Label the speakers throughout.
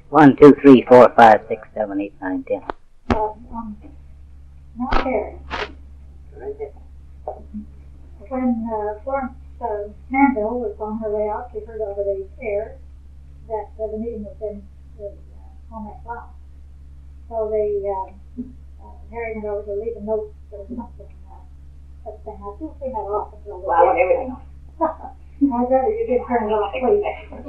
Speaker 1: 1, 2, 3, 4, 5, 6, 7, 8, 9, 10.
Speaker 2: Not Harry. When Florence Manville was on her way out, she heard over the air that the meeting was in on that flower. So Harry went over to leave a note or something. Such thing. I still see that often.
Speaker 3: Wow, and everything.
Speaker 2: I'd rather you did turn it off, please.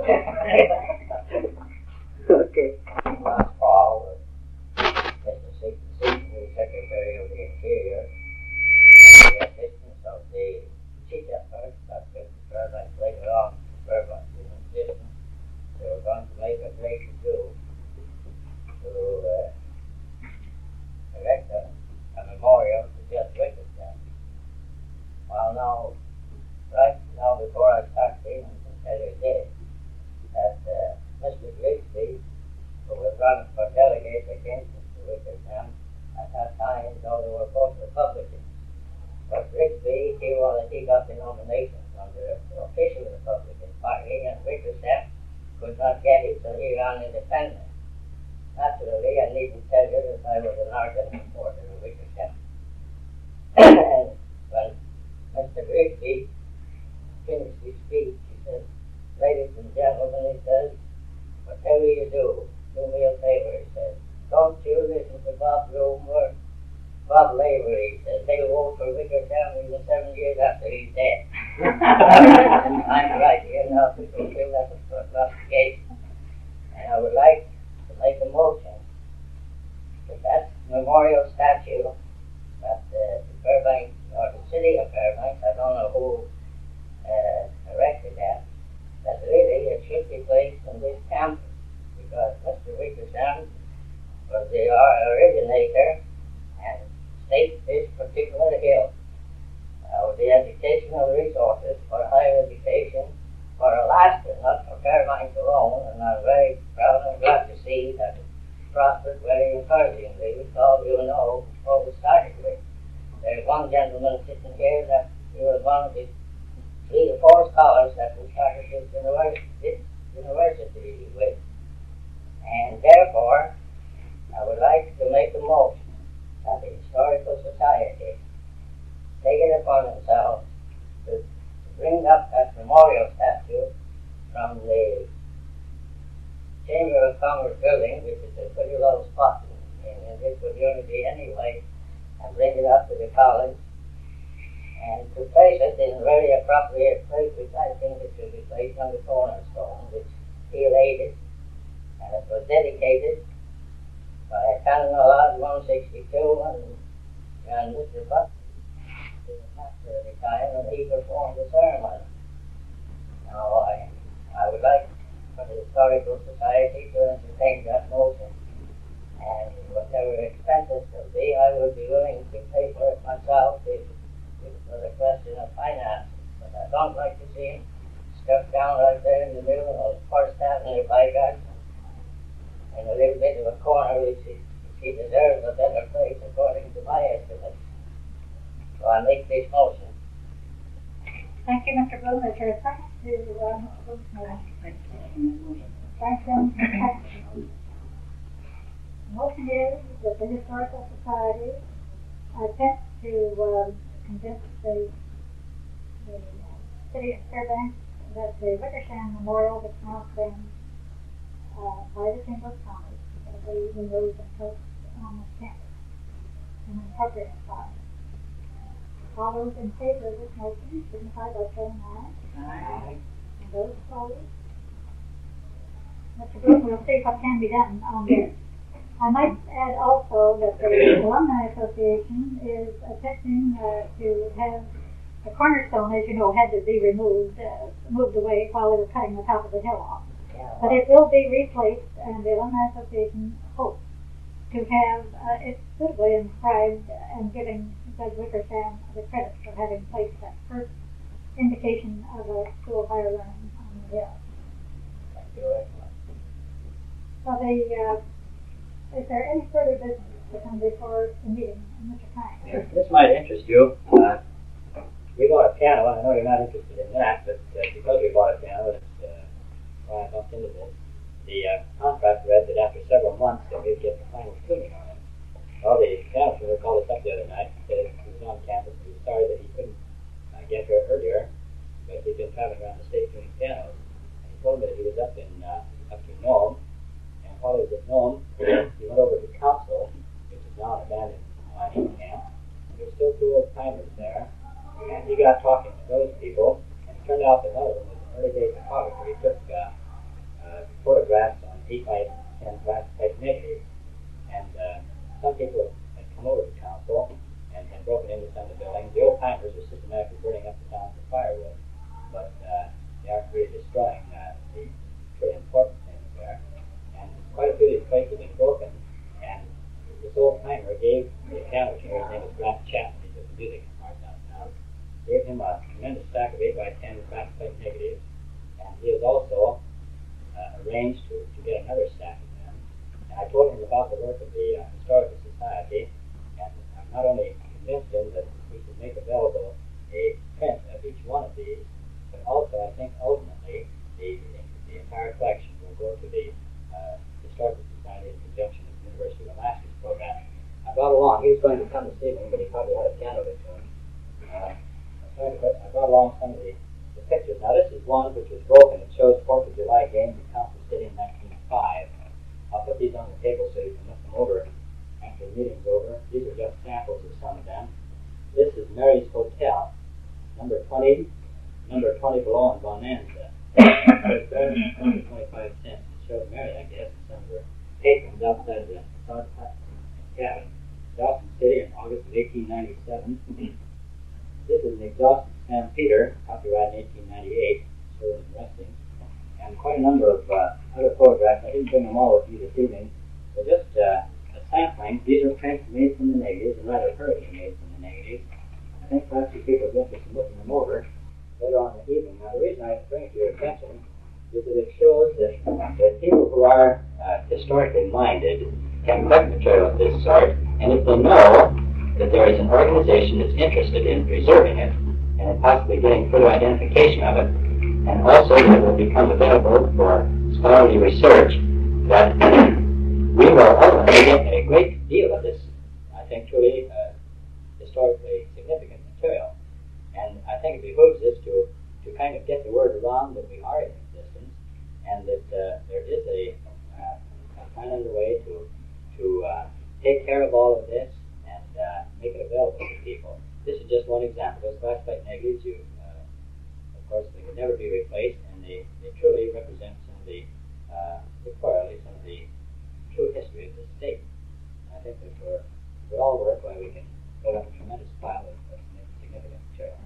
Speaker 1: Okay.
Speaker 3: Last fall, Mr. Secretary of the Interior, and the assistance of the chief justice, Dr. Fairbanks, later on, Fairbanks was insistent they were going to make a great ado to erect a memorial to Judge Wickersham. Well, now, right now, before I start speaking, I can tell you this, that Mr. Grigsby, who was running for delegate against Mr. Wickersham, at that time, though they were both Republicans. But Grigsby, he got the nomination from the official Republican Party, and Wickersham could not get it, so he ran independent. Naturally, I needn't tell you that I was an ardent supporter of Wickersham. And when Mr. Grigsby finished his speech, he said, "Ladies and gentlemen," he said, "whatever you do me a favor," he said. "Don't you listen to Bob Bloom or Bob Lavery," he said. "They'll vote for Wickersham in the 7 years after he's dead." And I'm right here now to fulfill that obligation. And I would like to make a motion that memorial statue that the Fairbanks, or the city of Fairbanks, I don't know who erected that really it should be placed in this campus, because Mr. Wickersham was the originator and staked this particular hill with the educational resources for higher education for Alaska, not for Fairbanks alone, and I'm very proud and glad to see that it prospered very encouragingly, which all you know what we started with. There's one gentleman sitting here that he was one of the 3 or 4 scholars that we started this university with. And therefore, I would like to make a motion that the Historical Society take it upon themselves to bring up that memorial statue from the Chamber of Commerce building, which is a pretty low spot in this community anyway, and bring it up to the college, and to place it in a very appropriate place, which I think it should be placed on the cornerstone, which he laid it, and it was dedicated by Canon Allard 162, and Mr. Buck, the master at the time, and he performed the ceremony. Now, I would like for the Historical Society to entertain that motion, and whatever expenses will be, I would be willing to pay for it myself if it was a question of finances. But I don't like to see him stuck down right there in the middle of First Avenue by God, in a little bit of a corner which he deserves a better place according to my estimate. So I make this motion.
Speaker 2: Thank you, Mr. Bloom. Is there a second to Mr. Bloom's motion? Franklin, second. The motion is that the Historical Society attempt to convince the city of Fairbanks that the Wickersham Memorial, which now stands by the Chamber of Commerce, will be removed and placed on the campus in an appropriate spot. All those in favor of this motion signify by saying aye.
Speaker 3: Aye.
Speaker 2: And those opposed? Mr. Bloom, we'll see what can be done on this. I might add also that the Alumni Association is attempting to have the cornerstone, as you know, had to be moved away while they were cutting the top of the hill off.
Speaker 3: Yeah.
Speaker 2: But it will be replaced, and the Alumni Association hopes to have it suitably inscribed and giving Judge Wickersham the credit for having placed that first indication of a school of higher learning on the hill.
Speaker 3: Thank you very much.
Speaker 2: So is there any further business to come before the meeting, Mr. Frank?
Speaker 4: This might interest you. We bought a piano, and I know you're not interested in that, but because we bought a piano, that's why I bumped into this. The contract read that after several months that we'd get the final tuning on it. Well, the piano tuner called us up the other night and said he was on campus and he was sorry that he couldn't get here earlier, but he'd been traveling around the state tuning pianos. And he told me that he was up to Nome, and while he was at Nome, he went over to Council, which is now an abandoned mining camp. There were still two old timers there, and he got talking to those people, and it turned out that one of them was an early day photographer. He took photographs on 8 by 10 glass type negatives, and some people had come over to Council and had broken into some of the buildings. The old timers were systematically burning up the town for firewood, but they aren't really destroying the pretty important things there. And quite a few of these plates have been broken, and this old timer gave the piano tuner, his name is Grant Chapman, he's at the music art downtown, gave him a tremendous stack of 8 by 10 glass plate negatives, and he has also arranged to get another stack of them. And I told him about the work of the Historical Society, and I've not only convinced him that we should make available a print of each one of these, but also I think ultimately the entire collection will go to the Historical Society in conjunction with the University of Alaska's program. I brought along, he was going to come this evening, but he probably had a piano to tune. I brought along some of the pictures. Now this is one which was broken. It shows 4th of July games at Council City in 1905. I'll put these on the table so you can look them over after the meeting's over. These are just samples of some of them. This is Mary's Hotel, number 20 below on Bonanza. It's better than 25 cents. It shows Mary, I guess, and some of her patrons outside of the cabin. Dawson City in August of 1897. This is an exhaust San Peter, copyright in 1898, shows in resting, and quite a number of other photographs. I didn't bring them all with you this evening, so just a sampling. These are prints made from the negatives, and rather hurriedly made from the negatives. I think perhaps you people will be interested in looking them over later on in the evening. Now, the reason I bring it to your attention is that it shows that people who are historically minded can collect material of this sort, and if they know that there is an organization that's interested in preserving it and in possibly getting further identification of it, and also that it will become available for scholarly research, that we will ultimately get a great deal of this, I think, truly historically significant material. And I think it behooves us to kind of get the word around that we are in existence, and that there is a plan underway to take care of all of this and make it available to people. This is just one example. Those glass plate negatives, of course, they can never be replaced, and they truly represent some of the pictorially, some of the true history of this state. And I think that we're all work why we can build up a tremendous pile of significant material.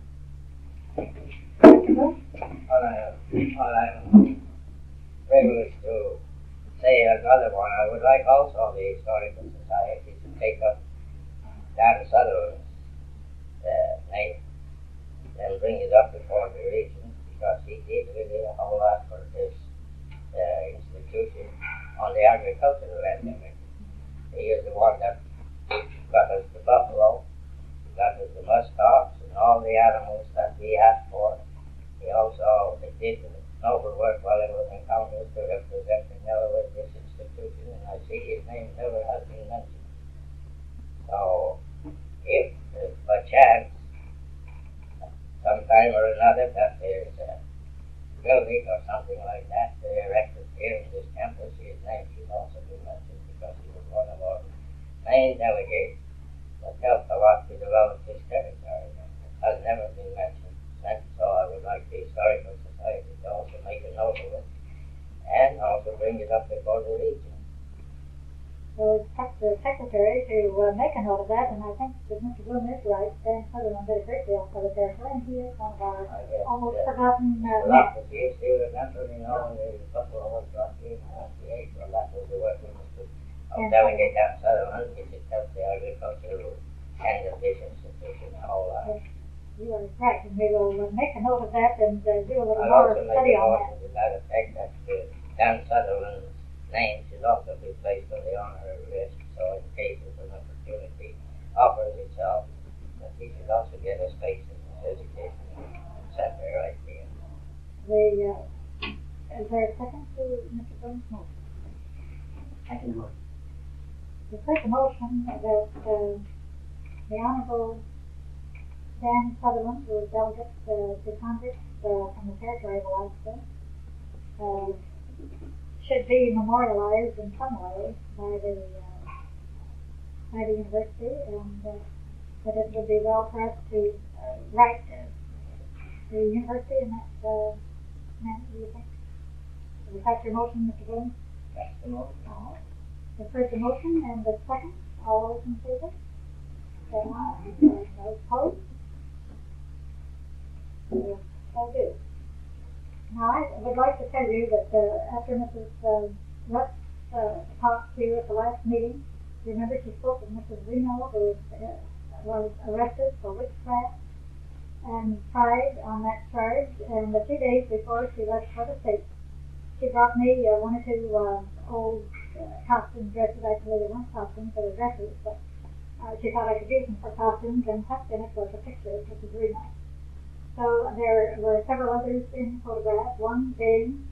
Speaker 3: All I am privileged to say another one. I would like also the Historical Society to take up Dan Sutherland's name and bring it up before the region, because he did really a whole lot for this institution on the agricultural end of it. He is the one that got us the buffalo, got us the musk ox, and all the animals that we asked for. He also did noble work while he was in Congress to represent Manila with this institution, and I see his name never has been mentioned. So, if by chance, sometime or another, that there's a building or something like that erected here in this campus, his name should also be mentioned, because he was one of our main delegates that helped a lot to develop this territory. It has never been mentioned, and so I would like the Historical Society to also make a note of it, and also bring it up before the region.
Speaker 2: So it's the secretary to make a note of that, and I think that Mr. Bloom is right. Dan Sutherland did a great deal for the territory, and he is one of our almost forgotten men.
Speaker 3: He remember, you know, the Buffalo was brought here in 1998, well, that was the work of Mr. Delegate Dan Sutherland. He just helped the agricultural end of this institution a whole lot.
Speaker 2: Yes, you are right, and we will make a note of that and do a little
Speaker 3: I'll
Speaker 2: more
Speaker 3: also
Speaker 2: study
Speaker 3: make a
Speaker 2: on
Speaker 3: note to that effect that Dan Sutherland's name should also be placed on the honorary list, so in case an opportunity offers itself, that he should also get a space in his education center right here.
Speaker 2: Is there a second to Mr. Bloom's motion?
Speaker 1: Second motion.
Speaker 2: The first motion that the Honorable Dan Sutherland, who is delegate to Congress from the territory of Alaska, should be memorialized in some way by the university, and that it would be well for us to write the university in that manner, do you think? Is that your motion, Mr. Bloom?
Speaker 3: That's the motion.
Speaker 2: The first motion and the second, all those in favor? Say aye. No opposed? So do. Now, I would like to tell you that after Mrs. Russ talked to you at the last meeting, remember she spoke with Mrs. Reno, who was arrested for witchcraft and tried on that charge, and a few days before she left for the States, she brought me one or two old costume dresses. Actually, they weren't costumes, they were dresses, but she thought I could use them for costumes, and tucked in it was a picture of Mrs. Reno. So there were several others in the photograph, one being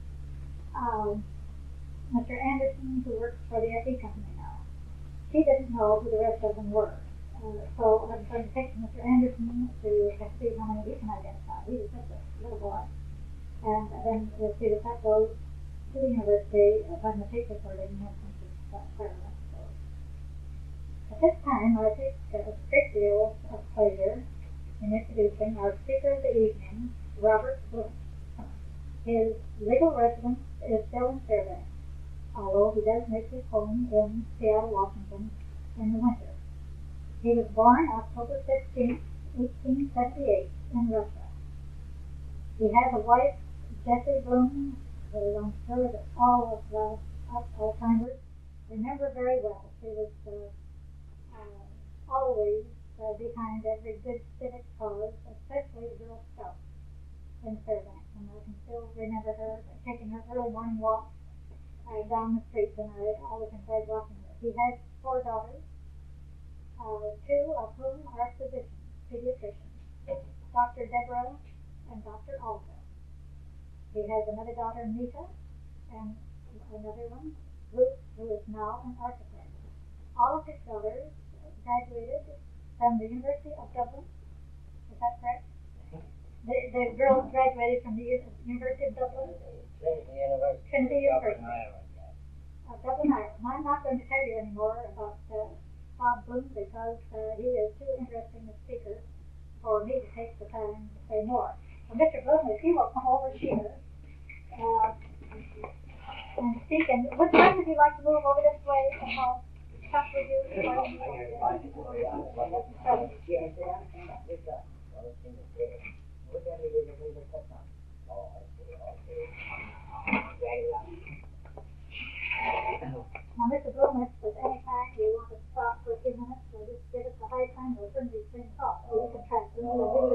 Speaker 2: Mr. Anderson, who works for the FE company now. He didn't know who the rest of them were. So I'm going to take Mr. Anderson to see how many we can identify. He was just a little boy. And then we'll see if that goes to the university when the tape recording has been clear. At this time, I take a great deal of pleasure in introducing our speaker of the evening, Robert Bloom. His legal residence is still in Fairbanks, although he does make his home in Seattle, Washington in the winter. He was born October 15, 1878 in Russia. He has a wife, Jessie Bloom, who I'm sure that all of us old-timers remember very well. She was always behind every good civic cause, especially the Girl Scouts in Fairbanks. And I can still remember her taking her early morning walk down the streets, and I always enjoyed watching her. He has 4 daughters, 2 of whom are physicians, pediatricians, Dr. Deborah and Dr. Olga. He has another daughter, Nita, and another one, Ruth, who is now an architect. All of his daughters graduated from the University of Dublin. Is that correct? The girls graduated from the University of Dublin? Trinity University. Dublin, Ireland. I'm not going to tell you anymore about Bob Bloom because he is too interesting a speaker for me to take the time to say more. So Mr. Bloom, if you will come over here and speak, and would you like to move over this way and I'll talk with you? Now, Mr. Bloom, if at any time you want to stop for a few minutes, or just give us a high time, we'll turn these things off so we can track them.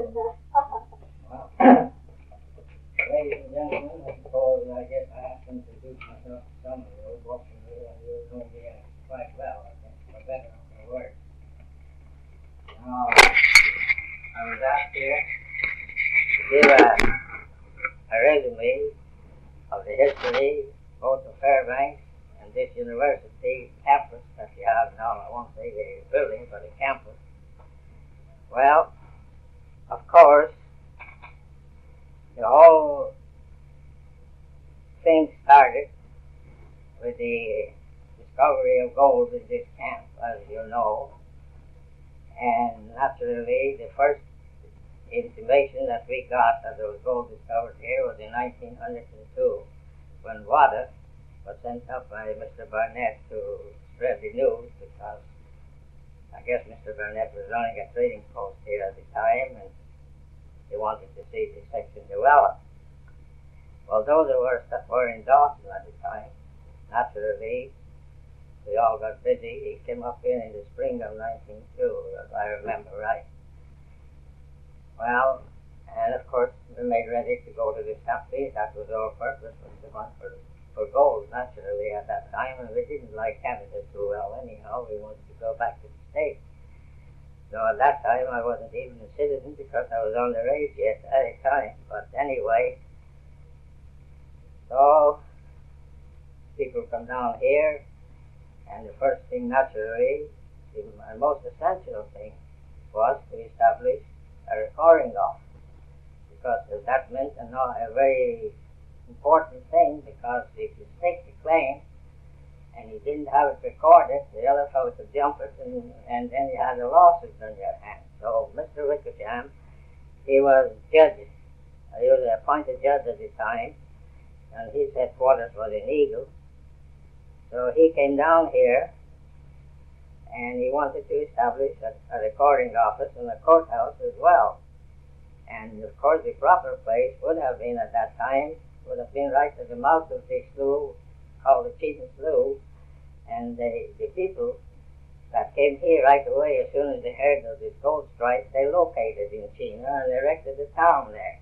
Speaker 3: Ladies and gentlemen, I suppose I guess I have to introduce myself to some of you, watching you, and you'll know me quite well, I think, for better or for worse. Now, I was asked here to give a resume of the history both of Fairbanks and this university campus that you have now. I won't say the building, but the campus. Well, of course, the whole thing started with the discovery of gold in this camp, as you know. And naturally, the first intimation that we got that there was gold discovered here was in 1902, when water was sent up by Mr. Barnett to spread the news, because I guess Mr. Barnett was running a trading post here at the time, and he wanted to see the section develop. Well, those of us that were in Dawson at the time, naturally, we all got busy. He came up here in the spring of 1902, if I remember right. Well, and of course, we made ready to go to the country. That was our purpose, was to hunt for gold, naturally, at that time. And we didn't like Canada too well anyhow. We wanted to go back to the States. So at that time, I wasn't even a citizen because I was underage yet at the time. But anyway, so people come down here, And the first thing, naturally, the most essential thing, was to establish a recording office, because that meant a very important thing, because if you stake the claim and you didn't have it recorded, the other fellow could jump it, and then you had a lawsuit on your hands. So Mr. Wickersham, he was judge. He was an appointed judge at the time, and his headquarters was in Eagle. So he came down here, and he wanted to establish a recording office and a courthouse as well. And of course the proper place would have been at that time, would have been right at the mouth of the slough, called the Cheatham Slough. And the people that came here right away, as soon as they heard of this gold strike, they located in Chena and erected a town there.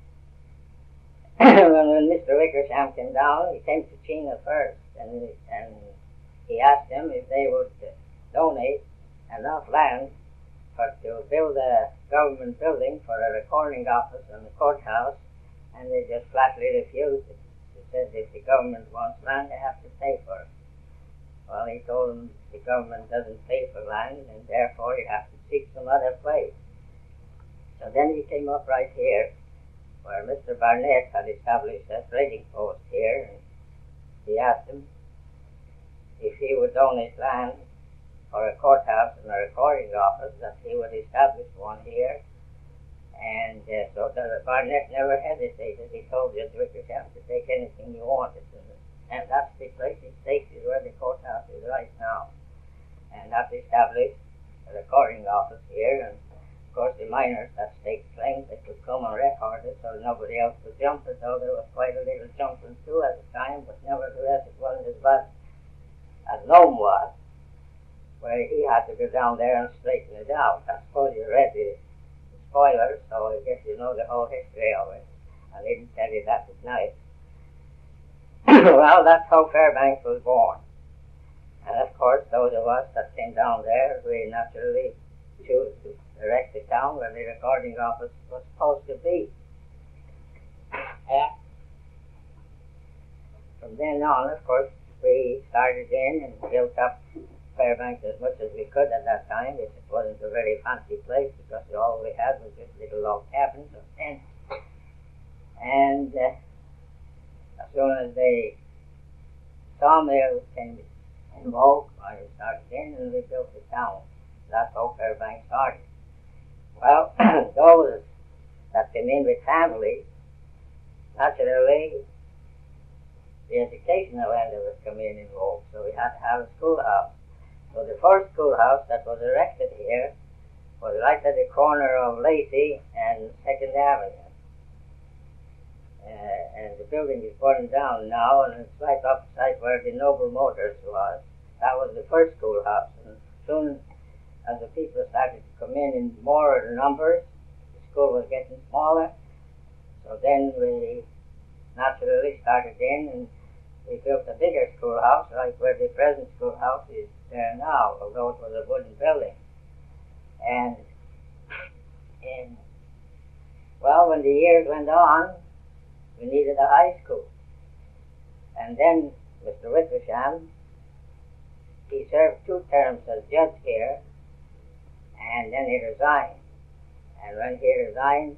Speaker 3: when Mr. Wickersham came down, he came to Chena first, and he asked them if they would donate enough land to build a government building for a recording office and a courthouse, and they just flatly refused it. They said if the government wants land, they have to pay for it. Well, he told them the government doesn't pay for land, and therefore you have to seek some other place. So then he came up right here, where Mr. Barnett had established a trading post here, and he asked him if he would donate land for a courthouse and a recording office, that he would establish one here. And so Barnett never hesitated. He told Judge Wickersham to take anything you wanted. And that's the place he takes, is where the courthouse is right now. And that established a recording office here. And of course the miners that staked claims, they could come and record it so nobody else could jump it, though there was quite a little jumping too at the time, but nevertheless it wasn't as bad as Nome was, where he had to go down there and straighten it out. I suppose you read the spoilers, so I guess you know the whole history of it. I didn't tell you that tonight. Well, that's how Fairbanks was born. And of course, those of us that came down there, we naturally chose to erect the town where the recording office was supposed to be. From then on, of course, we started in and built up Fairbanks as much as we could at that time. It wasn't a very fancy place, because all we had was just little log cabins of tents. And as soon as the sawmill came in vogue, I started in and we built the town. That's how Fairbanks started. Well, those that came in with families, naturally, the educational end of it came in vogue, so we had to have a schoolhouse. So the first schoolhouse that was erected here was right at the corner of Lacey and 2nd Avenue. And the building is burned down now, and it's right opposite where the Noble Motors was. That was the first schoolhouse. And soon as the people started to come in more numbers, the school was getting smaller. So then we naturally started in, and we built a bigger schoolhouse, like where the present schoolhouse is there now, although it was a wooden building. And well, when the years went on, we needed a high school. And then Mr. Wickersham, he served 2 terms as judge here, and then he resigned. And when he resigned,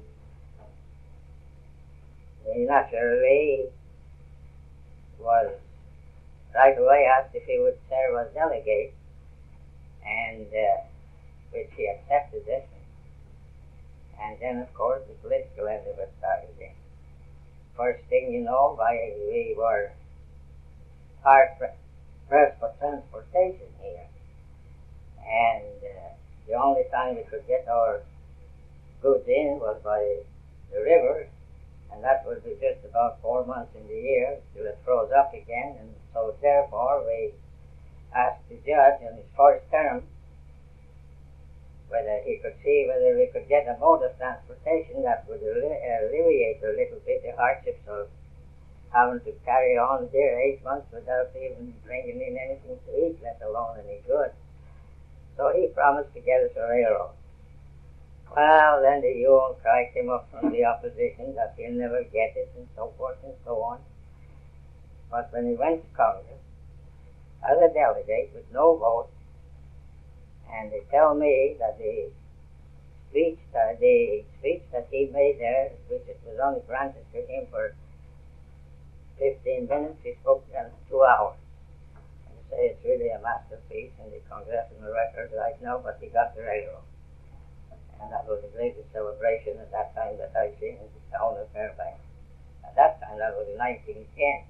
Speaker 3: he naturally was right away asked if he would serve as delegate, and which he accepted it. And then, of course, the political end of it started in. First thing you know, we were hard pressed for transportation here. And the only time we could get our goods in was by the river, and that would be just about 4 months in the year till it froze up again. And so therefore we asked the judge in his first term whether he could see whether we could get a mode of transportation that would alleviate a little bit the hardships of having to carry on here 8 months without even bringing in anything to eat, let alone any goods. So he promised to get us a railroad. Well, then the hue and cry came up from the opposition that he'll never get it, and so forth and so on. But when he went to Congress, as a delegate with no vote, and they tell me that the speech that he made there, which it was only granted to him for 15 minutes, he spoke in 2 hours. And they say it's really a masterpiece in the congressional record right now, but he got the railroad. And that was the greatest celebration at that time that I've seen in the town of Fairbanks. At that time, that was in 1910.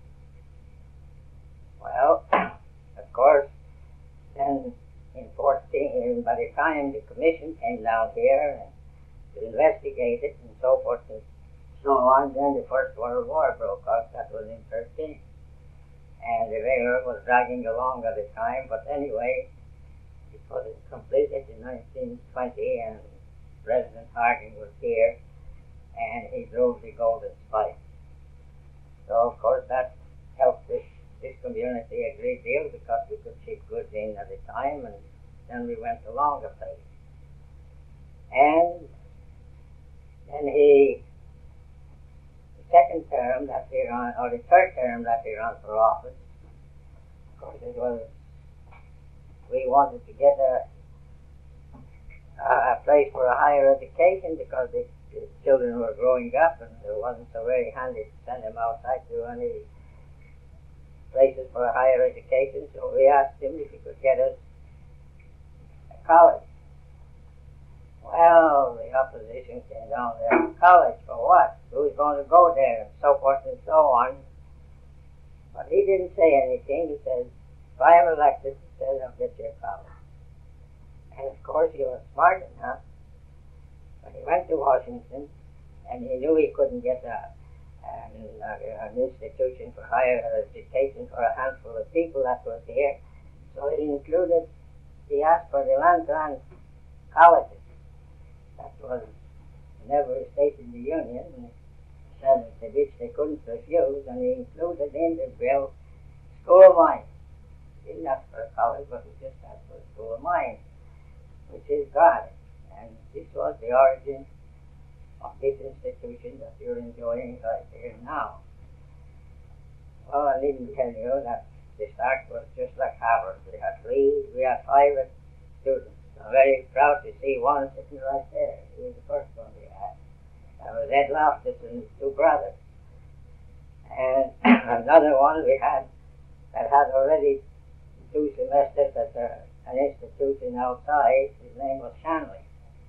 Speaker 3: Well, of course, then by the time the commission came down here and to investigate it and so forth and so on, then the First World War broke out. That was in 13. And the railroad was dragging along at the time, but anyway, it was completed in 1920, and President Harding was here, and he drove the Golden Spike. So, of course, that helped this community a great deal because we could ship goods in at the time, and then we went along the place. And then the second term that he ran, or the third term that he ran for office, of course, we wanted to get a place for a higher education because the children were growing up and it wasn't so very handy to send them outside to any places for a higher education, so we asked him if he could get us a college. Well, the opposition came down there. College for what? Who's going to go there? And so forth and so on. But he didn't say anything. He said, if I am elected, he said, I'll get you a college. And of course, he was smart enough. But he went to Washington, and he knew he couldn't get an institution for higher education for a handful of people that was here. So he asked for the land-grant colleges. That was in every state in the Union, and said which they couldn't refuse, and he included in the bill School of Mines. He didn't ask for a college, but he just asked for a School of Mines, which is God. And this was the origin of this institution that you're enjoying right here now. Well, I needn't tell you that the start was just like Harvard. We had 5 students. I'm very proud to see one sitting right there. He was the first one we had. That was Ed Loftus and his 2 brothers. And another one we had that had already 2 semesters at an institution outside. His name was Shanley.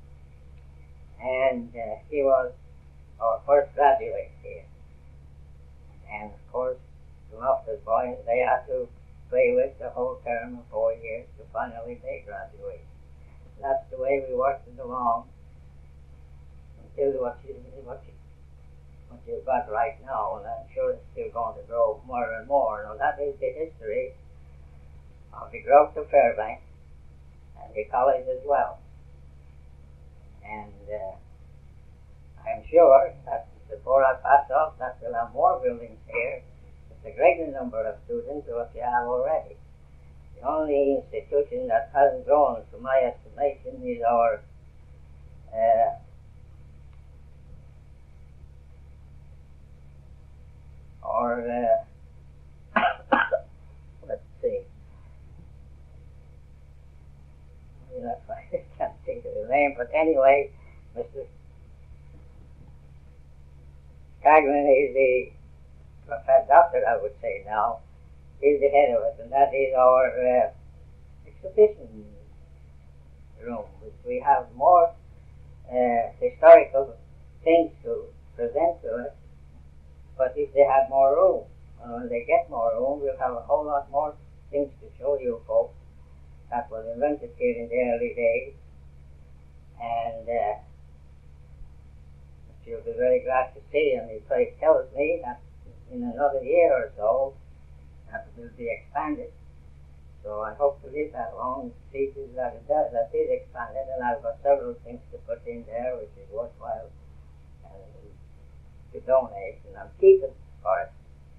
Speaker 3: And he was our first graduate here. And of course, the Loftus boys, they had to play with the whole term of 4 years to finally they graduate. That's the way we worked it along until what you've got right now, and I'm sure it's still going to grow more and more. Now that is the history of the growth of Fairbanks and the college as well. And I'm sure that before I pass off that we'll have more buildings here with a greater number of students than what you have already. The only institution that hasn't grown, to my estimation, is our let's see. I can't think of the name, but anyway, Mr. Cagman is the doctor, I would say now. He's the head of it, and that is our exhibition room, which we have more historical things to present to us. But if they have more room, and when they get more room, we'll have a whole lot more things to show you folks that was invented here in the early days. And you'll be very glad to see, and he tells me that in another year or so, that will be expanded. So I hope to live that long, see that is expanded, and I've got several things to put in there which is worthwhile to donate, and I'm keeping for it.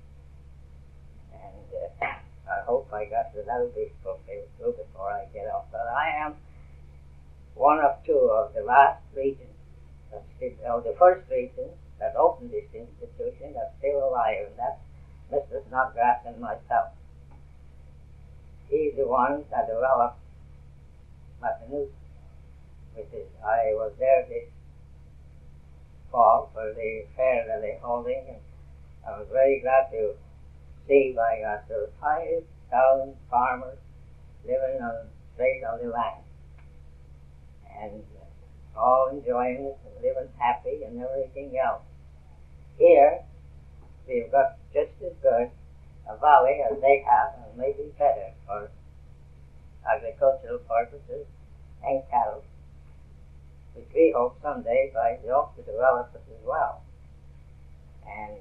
Speaker 3: And I hope I got the little bit fulfilled too before I get off. But I am one of 2 of the last regions, the first region that opened this institution that's still alive, and that's Mr. Snodgrass and myself. he's the one that developed Matanuska, which is, I was there this fall for the fair that they're holding, and I was very glad to see by God there were 5,000 farmers living on straight on the land, and all enjoying it and living happy and everything else. Here, we've got just as good a valley as they have, and maybe better for agricultural purposes and cattle, which we hope someday by the to develop it as well. And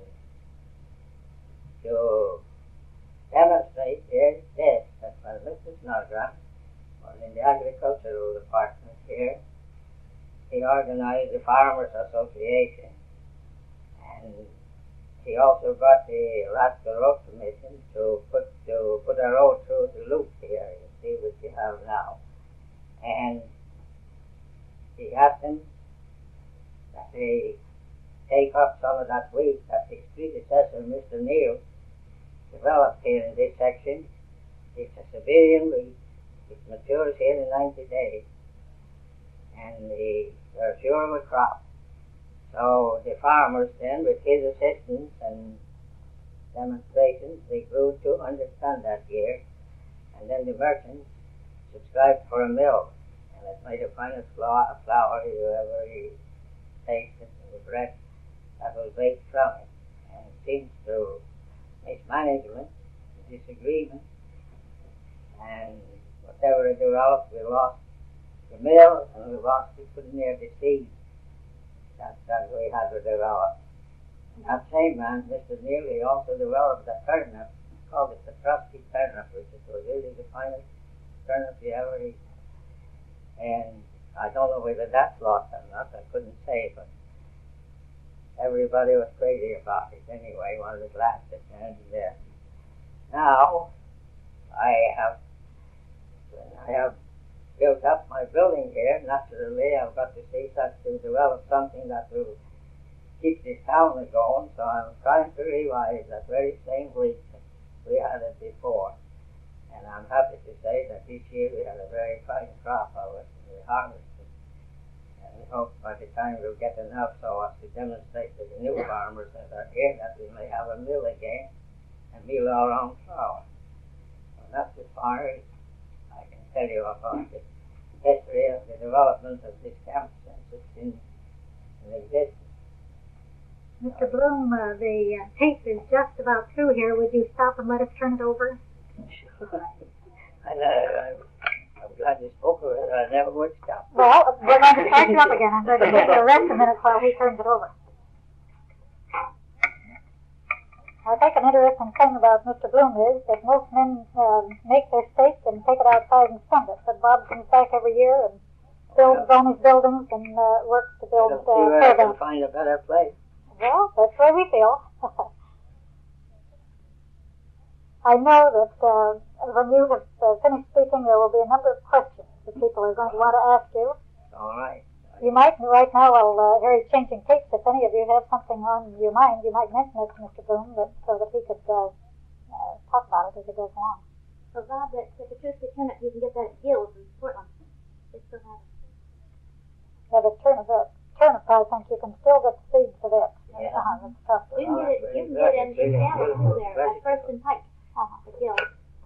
Speaker 3: to demonstrate here this, that when Mr. Snodgrass was in the agricultural department here, he organized the Farmers Association, and he also got the Alaska Road Commission to put a road through the loop here, you see, which you have now. And he asked them that they take up some of that wheat that his predecessor, Mr. Neal, developed here in this section. It's a Siberian wheat. It matures here in 90 days, and they're sure of a crop. So the farmers then, with his assistance and demonstrations, they grew 200 tons that year, and then the merchants subscribed for a mill, and it made the finest flour you ever tasted, and the bread that was baked from it. And it seems to mismanagement, disagreement, and whatever it developed, we lost the mill, and we lost it pretty near the seed that we had to develop. That same man, Mr. Neal, he also developed a turnip, called it the Trusty turnip, which was really the finest turnip you ever eat. And I don't know whether that's lost or not, I couldn't say, but everybody was crazy about it anyway while it lasted. And now I have built up my building here. Naturally, I've got to see that to develop something that will keep this town going, so I'm trying to revive that very same wheat we had it before. And I'm happy to say that this year we had a very fine crop of it, and we harvested. And we hope by the time we'll get enough so as to demonstrate to the new farmers that are here that we may have a mill again and mill our own flour. And that's as far as I can tell you about the history of the development of this camp since it's in existence.
Speaker 2: Mr. Bloom, the tape is just about through here. Would you stop and let us turn it over?
Speaker 3: Sure. And I'm glad you spoke of it. I never would stop.
Speaker 2: Well, we're going to start you up again. I'm going to give you a rest a minute while he turns it over. I think an interesting thing about Mr. Bloom is that most men make their stake and take it outside and spend it. But Bob comes back every year and builds on his buildings and works to build
Speaker 3: see where I can
Speaker 2: fairgrounds.
Speaker 3: find a better place.
Speaker 2: Well, that's where we feel. I know that when you have finished speaking, there will be a number of questions that people are going to want to ask you.
Speaker 3: All right.
Speaker 2: You might, right now, while Harry's changing tapes, if any of you have something on your mind, you might mention it to Mr. Bloom so that he could talk about it as it goes along.
Speaker 5: So, Bob, that Patricia turnip, you can get that at Gills in Portland. They still have it.
Speaker 2: Yeah, the turnip, I think you can still get the seeds of it.
Speaker 3: Yeah.
Speaker 2: That's tough.
Speaker 5: You can get it in Dallas too there, at First and Pike, at Gills.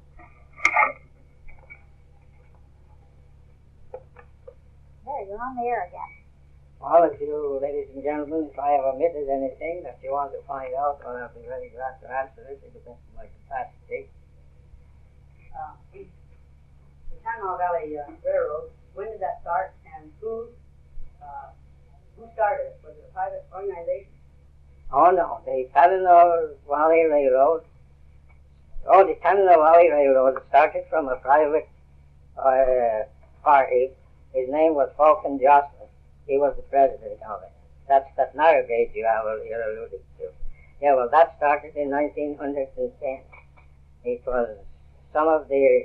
Speaker 2: There, you're on the air again.
Speaker 3: Well, if you, ladies and gentlemen, if I have omitted anything that you want to find out, well, I'll be very glad to answer it to the best of my capacity.
Speaker 6: The Tanana Valley Railroad, when did that start, and who started it? Was it a private organization?
Speaker 3: Oh, no, the Tanana Valley Railroad. Oh, the Tanana Valley Railroad started from a private party. His name was Falcon Jocelyn. He was the president of it. That's that narrow gauge you have here alluded to. Yeah, well, that started in 1910. It was some of the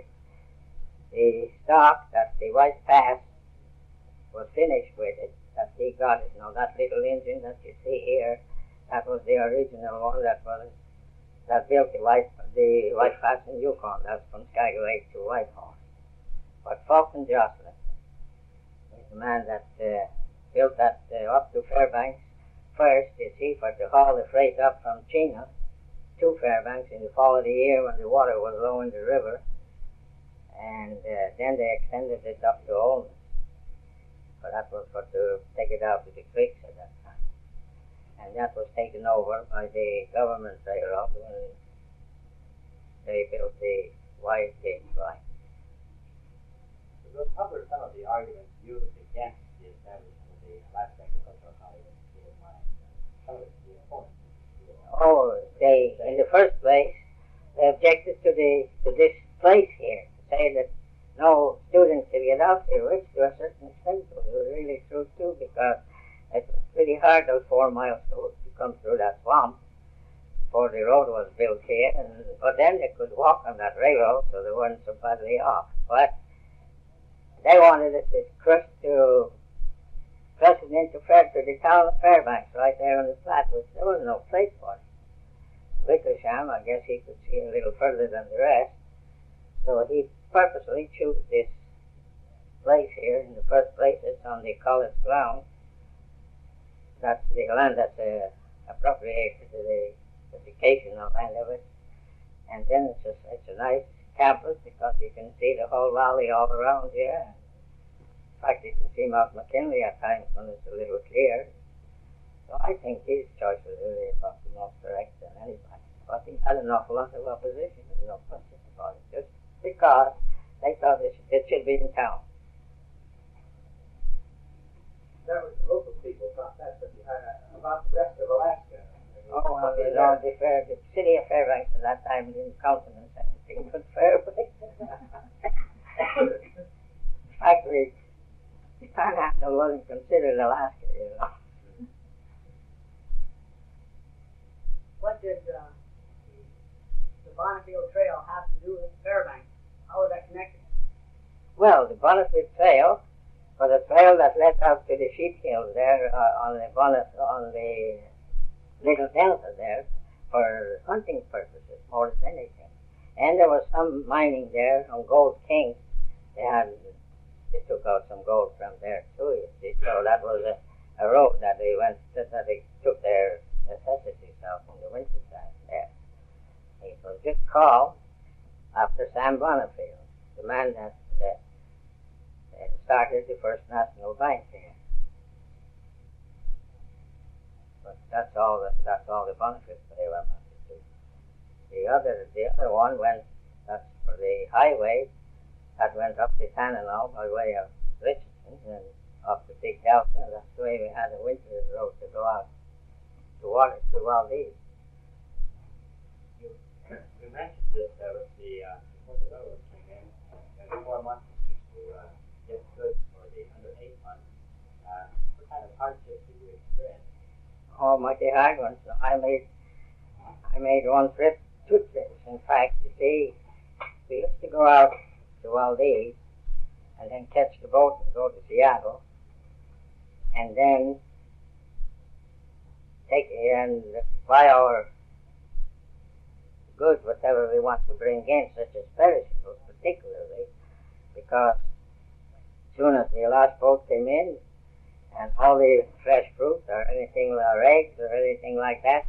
Speaker 3: stock that the White Pass was finished with it, that he got it. Now, that little engine that you see here, that was the original one that was that built the White Flats in Yukon. That's from Skagway to Whitehorse. But Fulton Jocelyn was the man that built that up to Fairbanks first, you see, for to haul the freight up from Chino to Fairbanks in the fall of the year when the water was low in the river. And then they extended it up to Olney. But that was for to take it out to the creeks at that time. And that was taken over by the government railroad when they built the wide gauge line.
Speaker 4: So what were some of the arguments used against the establishment of the Alaska Agricultural College in Steel Mine? Some of the opponents.
Speaker 3: Oh, in the first place, they objected to this place here, to say that no students could get out here, which to a certain extent was really true too, because it was pretty hard those 4 miles to come through that swamp before the road was built here, but then they could walk on that railroad, so they weren't so badly off. But they wanted it to cross it into the town of Fairbanks, right there on the flat, which there was no place for it. Wickersham, I guess he could see a little further than the rest, so he purposely chose this place here. In the first place, it's on the college ground. That's the land that's appropriated to the educational land of it. And then it's a nice campus because you can see the whole valley all around here. In fact, you can see Mount McKinley at times when it's a little clear. So I think his choice was really about the most correct than anybody. But he had an awful lot of opposition, there's no question about it, just because they thought it should be in town.
Speaker 4: That was the local people thought that, but about the rest of Alaska.
Speaker 3: Oh, well, the city of Fairbanks at that time didn't countenance anything but Fairbanks. In fact, the Panhandle wasn't considered Alaska, you know.
Speaker 6: What did the Bonneville Trail have to do with Fairbanks? How was that connected?
Speaker 3: Well, the Bonneville Trail was a trail that led out to the sheep hills there on the Little Delta there for hunting purposes more than anything. And there was some mining there on Gold King. They took out some gold from there too, you see. So that was a road that they took their necessities out in the winter time there. It was just called after Sam Bonneville, the man that started the First National Bank here. But that's all the Bonneville Trail amounted to. The other one that's for the highway that went up the Tanana by way of Richardson and up the Big Delta. That's the way we had a winter road to go out to water through all these.
Speaker 4: You mentioned this, before the railroad came in, and 4 months to get goods for the under 8 months. What kind of hardships did you experience?
Speaker 3: Oh, mighty hard ones. I made one trip, 2 trips, in fact. You see, we used to go out to Valdez and then catch the boat and go to Seattle, and then take and buy our goods, whatever we want to bring in, such as perishables particularly, because as soon as the last boat came in, and all the fresh fruit or anything, or eggs or anything like that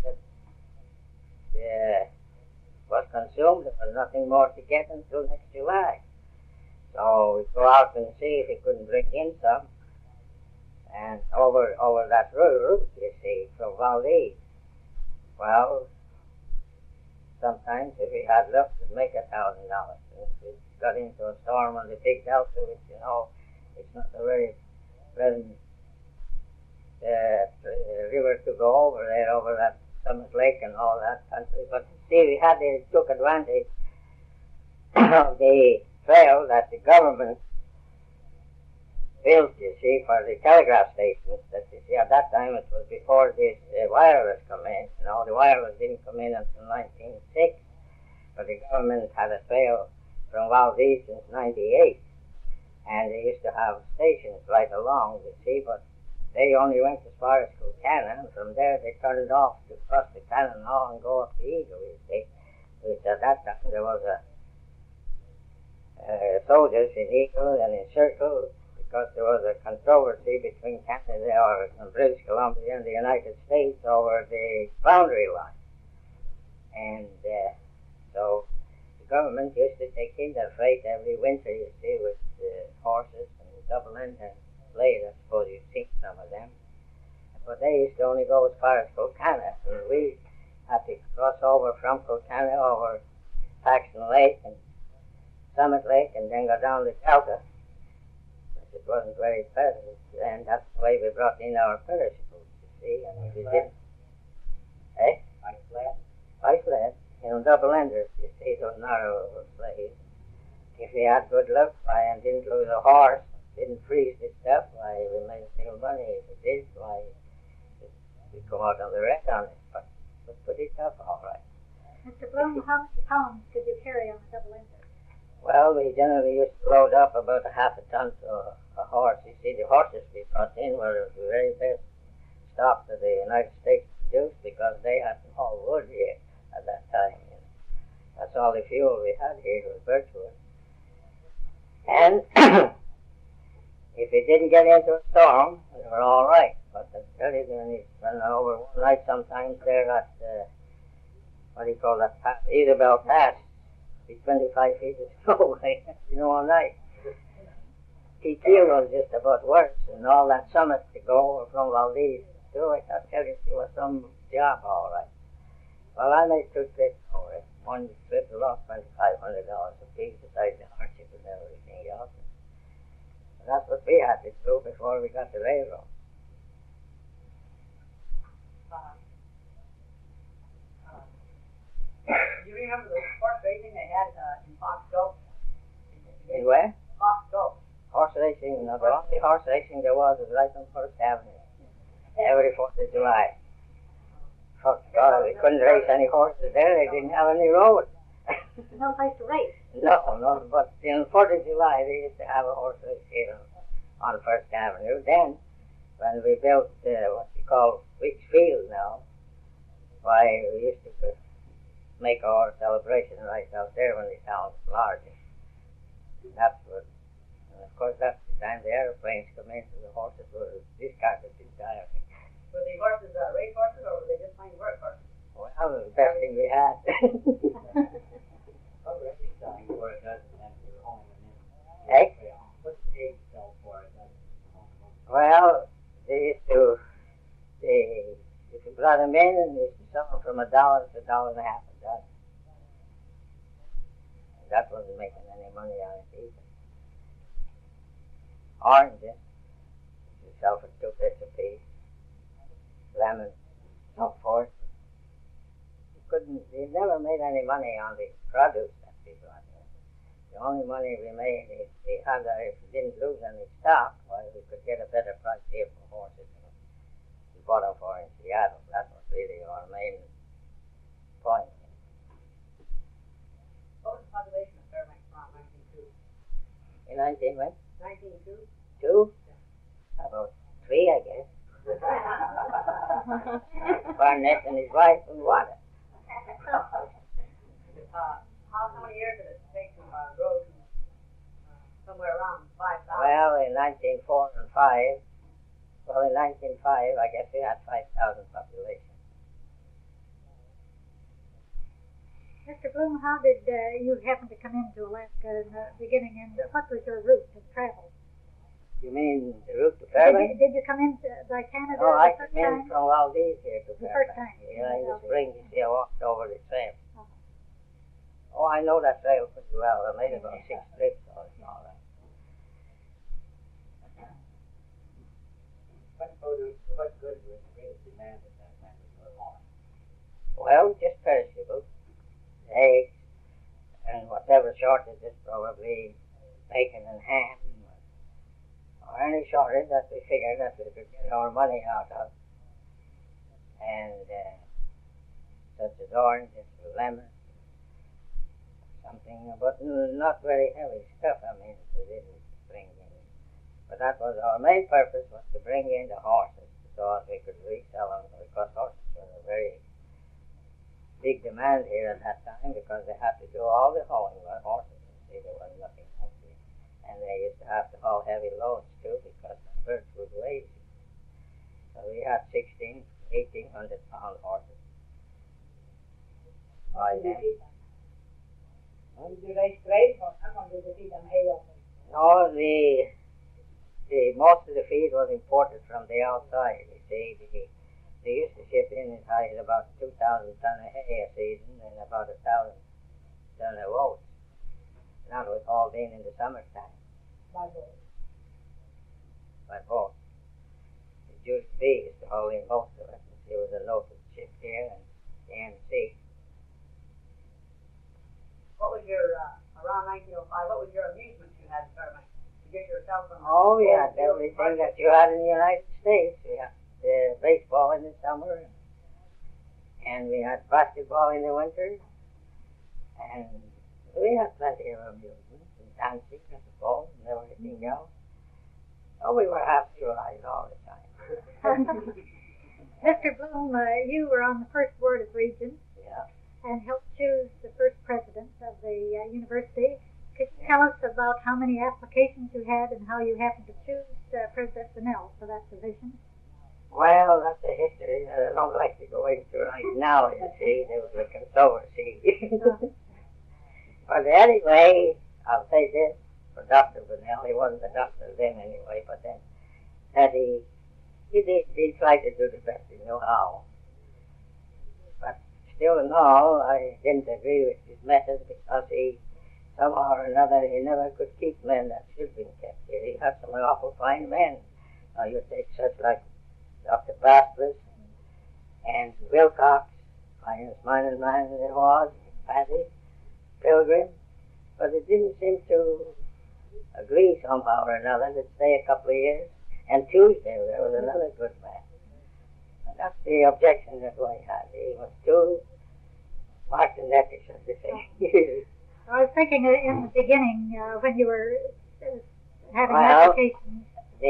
Speaker 3: was consumed, there was nothing more to get until next July. So we go out and see if we couldn't bring in some, and over that route, you see, from Valdez. Well, sometimes if we had luck, we'd make $1,000. If we got into a storm on the Big Delta, which, you know, it's not a very pleasant river to go over there, over that Summit Lake and all that country. But see, we took advantage of the trail that the government built, you see, for the telegraph stations. That, you see, at that time it was before this wireless come in. You know, the wireless didn't come in until 1906, but the government had a trail from Valdez since '98, and they used to have stations right along, you see. But they only went as far as Kilcannon, and from there they turned off to cross the Cannonall and go up the Eagle, you see. Which at that time there was soldiers in Eagle and in Circle, because there was a controversy between Canada or British Columbia and the United States over the boundary line. And so the government used to take in their freight every winter, you see, with horses and double-end and sled. I suppose you've seen some of them. But they used to only go as far as Kilcannon, and we had to cross over from Kilcannon over Paxton Lake and Summit Lake and then go down the Delta. It wasn't very pleasant, and that's the way we brought in our perishables, you see. And we did. Eh? By sled. Double-enders, you see, those narrow sleds. If we had good luck, and didn't lose a horse, didn't freeze the stuff, why, we made still money. If it did, why, we'd come out on the red on it, but it was pretty tough, all right.
Speaker 2: Mr. Bloom, how many pounds could you carry on a double-ender?
Speaker 3: Well, we generally used to load up about a half a ton to a horse. You see, the horses we brought in were the very best stock that the United States produced, because they had all wood here at that time. You know. That's all the fuel we had here was birchwood. And if it didn't get into a storm, we were all right. But I tell you, when you run over one night sometimes there at, what do you call that pass? Isabel Pass, be 25 feet of snow, all night. T.Q. was just about worse, and all that summit to go from Valdez to it, I tell you, it was some job, all right. Well, I made 2 trips over it. One trip lost $2,500 a piece, besides the hardship and everything else. And that's what we had to do before we got the railroad.
Speaker 6: Do you remember the horse racing they had in Fox Gulch?
Speaker 3: In where?
Speaker 6: Fox Gulch.
Speaker 3: Horse racing, no, the only horse racing there was right on First Avenue. Every 4th of July. Oh, God, they couldn't race any horses there, they didn't have any road.
Speaker 2: No place to race.
Speaker 3: No, but in 4th of July they used to have a horse race here on First Avenue. Then, when we built what you call Weeks Field now, why, we used to make our celebration right out there when the town was larger. That's what, and of course that's the time the airplanes come in, so the horses were discarded entirely.
Speaker 6: Were the horses race horses, or were they just plain work horses?
Speaker 3: Well, that was the best thing we had. Hey?
Speaker 4: What's the egg sell for?
Speaker 3: Well, they used to, if you brought them in, they used to sell them from $1 to $1.50 a dozen. That wasn't making any money on it either. Oranges, you sell for 2 bits a piece. Lemons, so forth. We never made any money on the produce that we brought in. The only money we made is we had if we didn't lose any stock, well, we could get a better price here for horses than we bought them for in Seattle. That was really our main point.
Speaker 6: What was the population of Fairbanks around 1902?
Speaker 3: In 19 when?
Speaker 6: 1902?
Speaker 3: 2? About 3, I guess. Barnett and his wife and water.
Speaker 6: How many years did it take to grow to somewhere around 5,000?
Speaker 3: Well, in 1904 and 5, in 1905, I guess we had 5,000 population.
Speaker 2: Mr. Bloom, how did you happen to come into Alaska in the beginning, and what was your route of travel?
Speaker 3: You mean the route to Fairbanks?
Speaker 2: Did you come in by Canada
Speaker 3: Oh, I
Speaker 2: the first
Speaker 3: came in
Speaker 2: time?
Speaker 3: from Valdez here to
Speaker 2: The
Speaker 3: Fairbanks.
Speaker 2: first time.
Speaker 3: Yeah, in the spring, you see, I walked over the trail.
Speaker 2: Oh.
Speaker 3: Oh, I know that trail pretty well. I made about 6 trips, so it's all right.
Speaker 4: What good was the greatest demand at that time for horse?
Speaker 3: Well, just perishables, eggs, and whatever shortages, probably bacon and ham, or any shortage that we figured that we could get our money out of. And such as oranges or lemons, something, but not very heavy stuff. I mean, we didn't bring in But that was our main purpose, was to bring in the horses so that we could resell them, because horses were a very big demand here at that time, because they had to do all the hauling with horses. See, there was nothing else here. And they used to have to haul heavy loads too, because the birds would weigh. So we had 1,800 pound horses. By then.
Speaker 6: Did you raise grain, or how come did you feed them hay up?
Speaker 3: No, the most of the feed was imported from the outside. You see, they used to ship in as high as about 2,000 ton of hay a season and about 1,000 ton of oats. That was all being in the summertime.
Speaker 6: By boat.
Speaker 3: By boat. The Jewish Bee used to haul in most of it. There was a local ship here and the MC.
Speaker 6: What was your, around 1905, what was your amusement you had, Fairbanks? To get yourself from...
Speaker 3: Oh, we had everything that you had in the United States. We had baseball in the summer, and we had basketball in the winter, and we had plenty of amusement, and dancing and the ball and everything else. Oh, we were happy to ride all the time.
Speaker 2: Mr. Bloom, you were on the first board of regents.
Speaker 3: Yeah.
Speaker 2: And helped choose the first president of the university. Could you tell us about how many applications you had and how you happened to choose President Bunnell for that position?
Speaker 3: Well, that's a history that I don't like to go into right now, you see. There was a controversy. But anyway, I'll say this for Dr. Bunnell. He wasn't a doctor then anyway, but then that he tried to do the best he knew how. But still in all, I didn't agree with his methods, because he, somehow or another, he never could keep men that should have been kept here. He had some awful fine men. Now you take such like Dr. Bastless and Wilcox, finest minded man that there was, Patty, Pilgrim, but it didn't seem to agree somehow or another. They'd stay a couple of years, and Tuesday there was another good man. And that's the objection that we had. He was too martinetish, as they say.
Speaker 2: I was thinking in the beginning, when you were having
Speaker 3: Well,
Speaker 2: applications.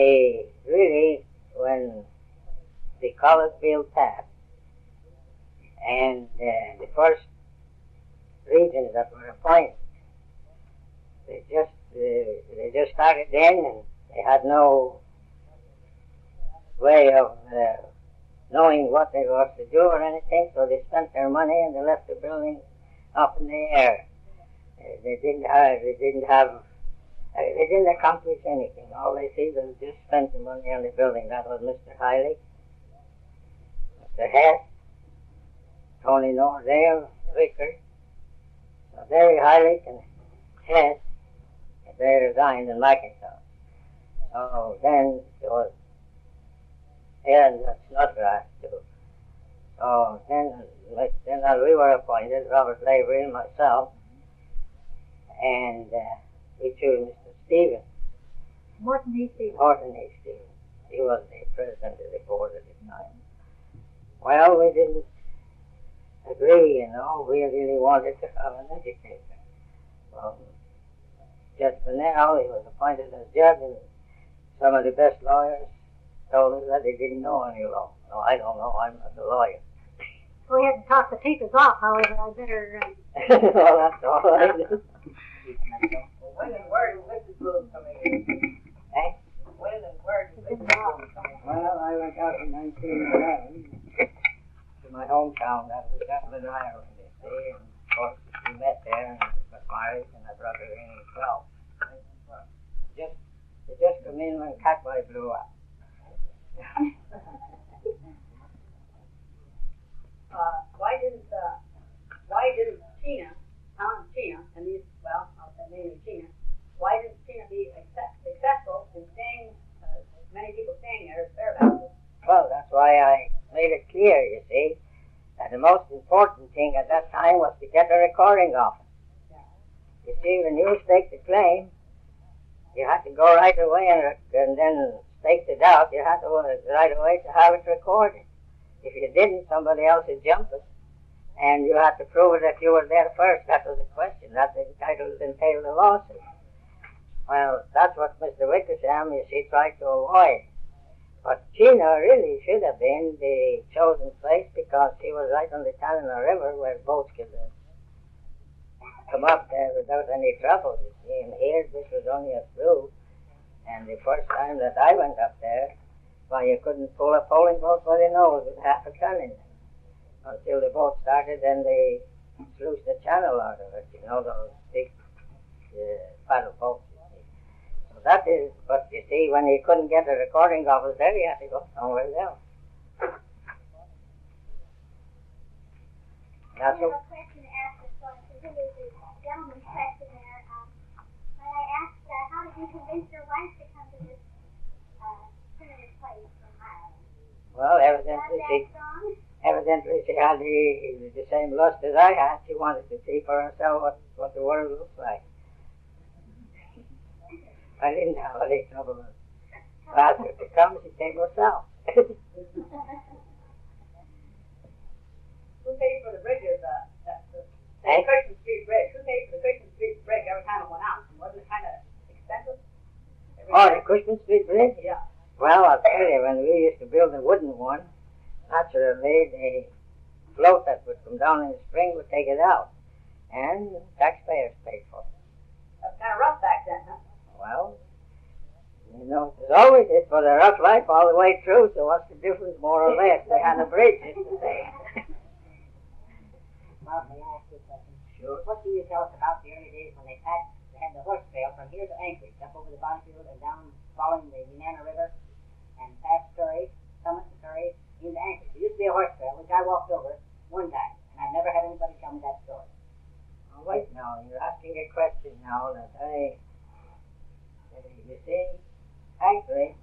Speaker 3: When the college bill passed, and the first regents that were appointed, they just started then, and they had no way of knowing what they were to do or anything, so they spent their money and they left the building up in the air. They didn't accomplish anything. All they did was just spend the money on the building. That was Mr. Hiley, Mr. Hess, Tony Nordale, Rickard. So Derry Hiley and Hess, they resigned in Macintosh. So then there was Aaron Snodgrass too. So then we were appointed, Robert Lavery and myself, and we chose Mr. Stevens.
Speaker 2: Morton E. Stevens.
Speaker 3: Morton E. Stevens. He was the president of the board at the time. Well, we didn't agree, you know. We really wanted to have an educator. Well, Judge Bunnell, he was appointed as judge, and some of the best lawyers told us that they didn't know any law. No, I don't know. I'm not a lawyer.
Speaker 2: Go ahead and talk the teachers off, however, I better...
Speaker 3: Well, that's all I do.
Speaker 6: When and where did Mrs. Bloom come in?
Speaker 3: Eh?
Speaker 6: When and where did Mrs. Bloom come in?
Speaker 3: Well, I went out in 1911 to my hometown. That was Dublin, Ireland, you see. And of course, we met there and got married, and I brought her in as well. They just come in when Catboy blew up.
Speaker 6: Why didn't Tina, Tom Tina, and these, well, I'll say mainly Tina, why didn't Tina be successful in staying, many people staying there at Fairbanks?
Speaker 3: Well, that's why I made it clear, you see, that the most important thing at that time was to get a recording office.
Speaker 6: Yeah.
Speaker 3: You see, when you staked a claim, you had to go right away and then staked it out. You had to right away to have it recorded. If you didn't, somebody else would jump it. And you had to prove that you were there first. That was the question. That entitled a lawsuit. Well, that's what Mr. Wickersham, you see, tried to avoid. But Chino really should have been the chosen place because he was right on the Tanana River where boats could come up there without any trouble, you see. And here, this was only a through. And the first time that I went up there, well, you couldn't pull a poling boat by the nose with half a ton in it. Until the boat started, then they sluiced the channel out of it, you know, those big paddle boats, you see. So that is, but you see, when he couldn't get a recording of us there, he had to go somewhere else.
Speaker 5: I have a question to ask this one, because it was a gentleman's question there. When I asked, how did you convince your wife to come to this primitive place in Ireland?
Speaker 3: Well, evidently she had the same lust as I had. She wanted to see for herself what the world looks like. I didn't have any trouble with asked her to come. She came herself.
Speaker 6: Who paid for the bridges,
Speaker 3: Eh?
Speaker 6: Christian Street Bridge? Who paid for the Christian Street Bridge every time it went out? Wasn't it kind of expensive?
Speaker 3: The Cushman Street Bridge?
Speaker 6: Yeah.
Speaker 3: Well, I'll tell you, when we used to build a wooden one, naturally the float that would come down in the spring would take it out. And taxpayers paid for it.
Speaker 6: That's kind of rough back then, huh?
Speaker 3: Well, you know, there's always it for the rough life all the way through, so what's the difference, more or less? They had a bridge, it's the same.
Speaker 7: Well, may I ask you a question?
Speaker 3: Sure.
Speaker 7: What can you tell us about the early days when they had the horse trail from here to Anchorage, up over the Bonneville and down following the Nenana River and past Surrey, Summit to Surrey, into Anchorage? There used to be a horse trail, which I walked over one time, and I've never had anybody tell me that story.
Speaker 3: Oh, wait now, you're asking a question now that you see, Anchorage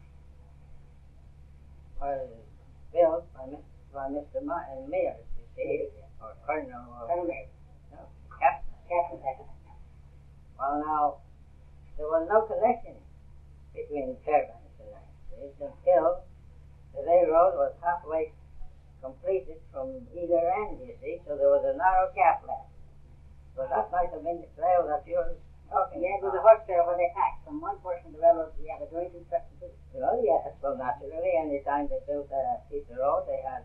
Speaker 3: was built by Mr. Mears, you see, or Colonel, or
Speaker 7: Colonel Mears.
Speaker 3: no, Captain.
Speaker 7: Captain Second.
Speaker 3: Well, now, there was no connection between Fairbanks and Anchorage until the railroad was halfway completed from either end, you see, so there was a narrow gap left. So that might have been the trail that you're talking
Speaker 7: Yeah, it was a
Speaker 3: about.
Speaker 7: horse trail where they packed from one portion of the railroad to the other during construction too.
Speaker 3: Well, yes, well, naturally, any time they built a piece of road, they had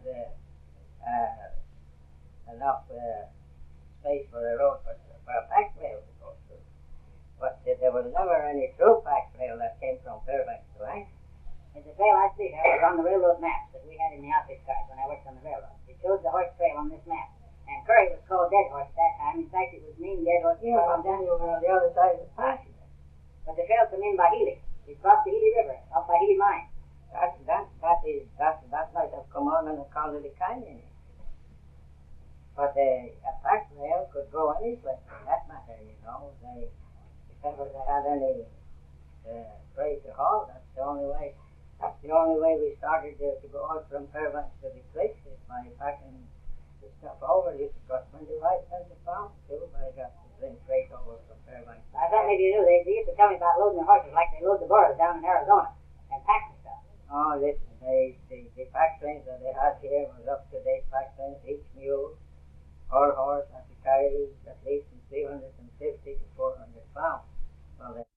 Speaker 3: enough space for a road for a pack rail to go through. But there was never any through pack rail that came from Fairbanks to Anchorage.
Speaker 7: And the trail I see here was on the railroad maps that we had in the office cars when I worked on the railroad. It shows the horse trail on this map. And Curry was called Dead Horse that time. In fact, it was named Dead Horse.
Speaker 3: Yeah, but then you were on the other side of the pass.
Speaker 7: But the trail come in by Healy. It crossed the Healy River up by Healy Mine.
Speaker 3: That might have come on account of the canyon. But a pack rail could go any place for that matter, you know. If ever they had any freight to haul, that's the only way we started to go out from Fairbanks to the cliffs is by packing the stuff over. You could got 25 cents a pound too, but I got to bring freight over from Fairbanks.
Speaker 7: I thought maybe you knew. They used to tell me about loading their horses like they load the burros down in Arizona and pack the stuff.
Speaker 3: Oh, listen, the pack trains that they had here was up-to-date pack trains. Each mule or horse had to carry at least 350 to 400 pounds. Well, they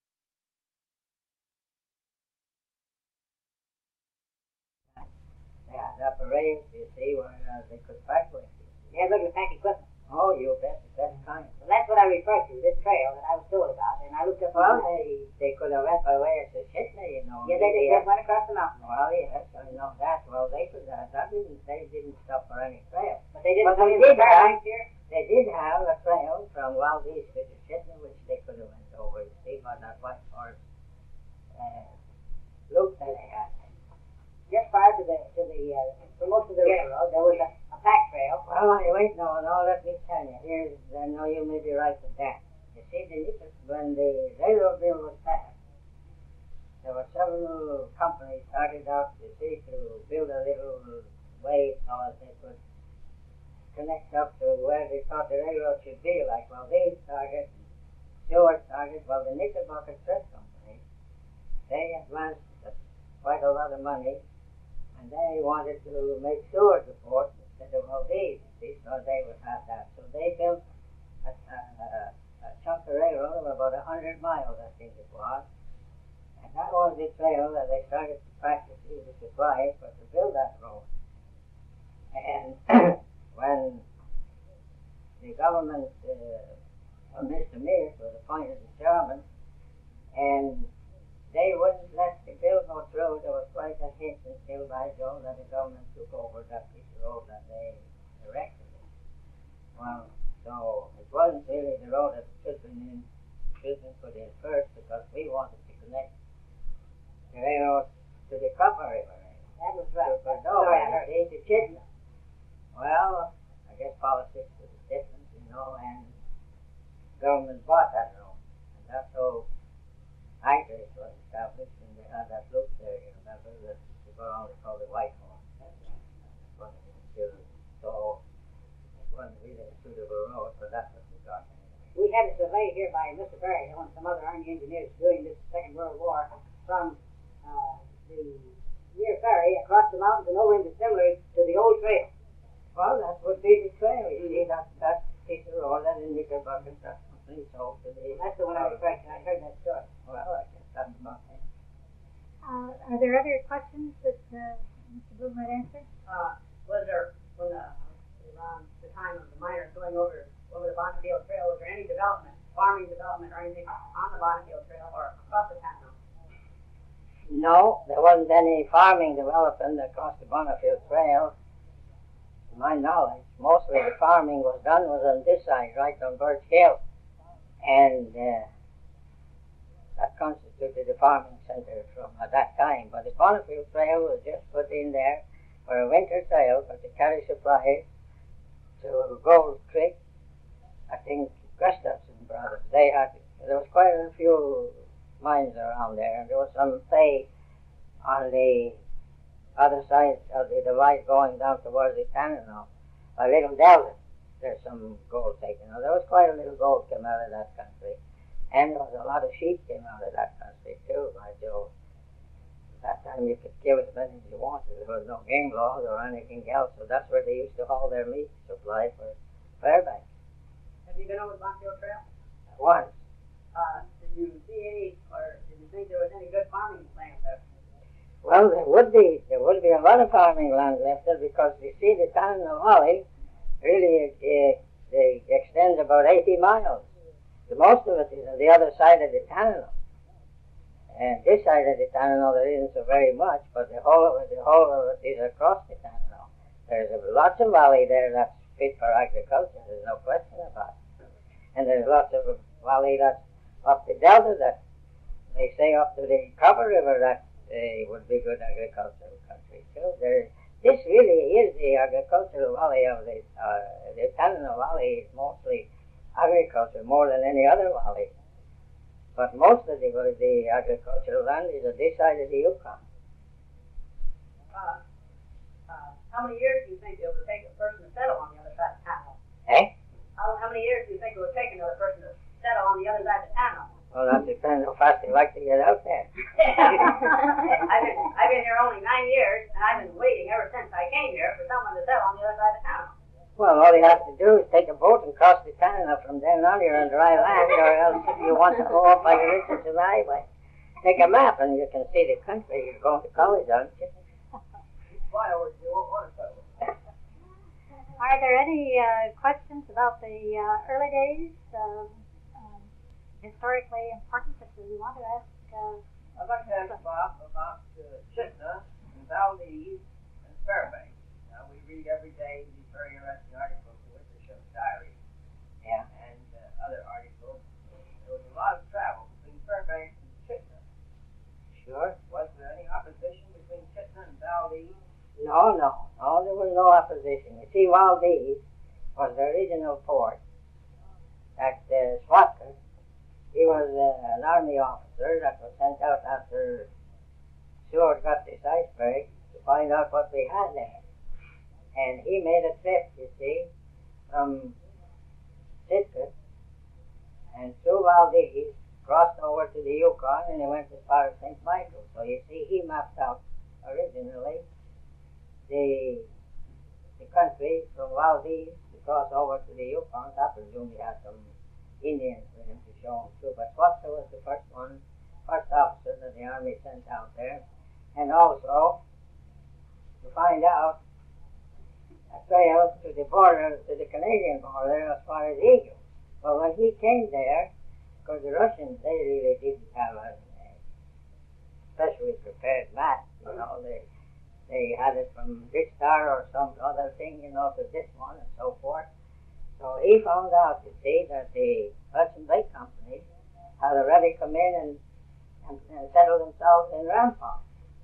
Speaker 3: had apparatus, you see, where they could pack with.
Speaker 7: They had little pack equipment.
Speaker 3: Oh, you bet, the best kind.
Speaker 7: Well, that's what I referred to, this trail that I was told about. And I looked up
Speaker 3: Well,
Speaker 7: on the
Speaker 3: they could have went by way of Shitney, you know.
Speaker 7: Yeah, they did. They went across the mountain.
Speaker 3: Well, yes, I know that. Well, they could have. They didn't stop for any trail.
Speaker 7: But they didn't
Speaker 3: But
Speaker 7: come
Speaker 3: they
Speaker 7: in
Speaker 3: did
Speaker 7: the Fairbanks here.
Speaker 3: They did have a trail from Valdez to Shitney, which they could have went over. You see, by that white horse loop that they had.
Speaker 7: Just prior to the promotion of the railroad, there was a pack trail.
Speaker 3: Well, wait, no, let me tell you. I know you may be right with that. You see, when the railroad bill was passed, there were several companies started out, you see, to build a little way so that they could connect up to where they thought the railroad should be. Like, well, they started, Stewart started, well, the Knickerbocker Thread Company, they advanced quite a lot of money, and they wanted to make Stewart the port instead of Valdez, so they would have that. So they built a
Speaker 7: chunk of railroad of about 100 miles, I think it was. And that was the trail that they started to practice the supplies for to build that road. And when the government, Mr. Mears was appointed as chairman, and they wouldn't let the bill go through. There was quite a hint until by Joe that the government took over that piece of road that they erected. Well, so it wasn't really the road that should have been put in first, because we wanted to connect the railroad to the Copper River.
Speaker 2: That was right.
Speaker 7: To Cordova, to Chittenden. Well, I guess politics was different, and government bought that road. And that's how Anchorage was established, and they had that loop there, you remember, that they go around and call the White Horse. So it wasn't really a suitable road, but that's what we got anyway.
Speaker 2: We had a survey here by Mr. Berryhill and some other Army engineers during this Second World War from the near ferry across the mountains and over into Simley to the old trail.
Speaker 7: Well, that would be the trail. You see that piece of road that in Knickerbocker, that's complete over to the...
Speaker 2: That's the one I was correct. I heard that story.
Speaker 7: Well, I guess that's about it.
Speaker 2: Are there other questions that Mr. Bloom might answer?
Speaker 6: Was there, when around the time of the miners going over the Bonneville Trail, was there any development, farming development or anything on the Bonneville Trail or across the town?
Speaker 7: No, there wasn't any farming development across the Bonneville Trail. To my knowledge, mostly the farming was on this side, right on Birch Hill. And that constituted the farming center from at that time. But the Bonneville Trail was just put in there for a winter trail, but to carry supplies to Gold Creek. I think Gustafson brothers, there was quite a few mines around there, and there was some pay on the other side of the divide going down towards the Tanana, a little delta. There's some gold taken out. There was quite a little gold came out of that country, and there was a lot of sheep came out of that country too, by Joe. At that time you could kill as many as you wanted. There was no game laws or anything else, so that's where they used to haul their meat supply for Fairbanks.
Speaker 6: Have you been over the Bonneville Trail?
Speaker 7: Once.
Speaker 6: Did you see any, or did you think there was any good farming land there?
Speaker 7: Well, there would be a lot of farming land left there, because you see the Tanana Valley really it extends about 80 miles. The most of it is on the other side of the Tanana. And this side of the Tanana there isn't so very much, but the whole of it is across the Tanana. There's lots of valley there that's fit for agriculture, there's no question about it. And there's lots of valley that's up the delta that they say up to the Copper River that would be good agricultural country too. This really is the agricultural valley of the Tanana Valley is mostly agriculture more than any other valley. But most of the agricultural land is on this side of the Yukon.
Speaker 6: How many years do you think it would take a person to settle on the other side of town?
Speaker 7: Eh?
Speaker 6: How many years do you think it would take another person to settle on the other side of town?
Speaker 7: Well, that depends how fast they like to get out there.
Speaker 6: I've been here only 9 years, and I've been waiting ever since I came here for someone to settle on the other side of town.
Speaker 7: Well, all you have to do is take a boat and cross the Tanana. From then on, you're on dry land, or else if you want to go up by the Richardson Highway, take a map and you can see the country you're going to college, aren't you?
Speaker 2: Are there any questions about the early days, historically important that you want to ask?
Speaker 3: I'd like to ask Bob about Chittenden and Valdez and Fairbanks. Now, we read every day these very interesting articles in Wittership's Diary.
Speaker 7: Yeah.
Speaker 3: And other articles. There was a lot of travel between Fairbanks and Chittenden.
Speaker 7: Sure.
Speaker 3: Was there any opposition between Chittenden and Valdez?
Speaker 7: No, there was no opposition. You see, Valdez was the original port at Swatka. He was an army officer that was sent out after Seward got this iceberg to find out what we had there. And he made a trip, you see, from Sitka and through Valdez, crossed over to the Yukon, and he went as far as St. Michael. So you see, he mapped out originally the country from Valdez to cross over to the Yukon. I presume he had some
Speaker 3: Indians with him to show him too. But Swatzer was the first officer that the army sent out there, and also to find out a trail to the border, to the Canadian border as far as Eagle. But when he came there, because the Russians, they really didn't have a specially prepared map, you know, they had it from this star or some other thing, you know, to this one and so forth. So he found out, you see, that the Hudson Bay Company had already come in and settled themselves in Rampart.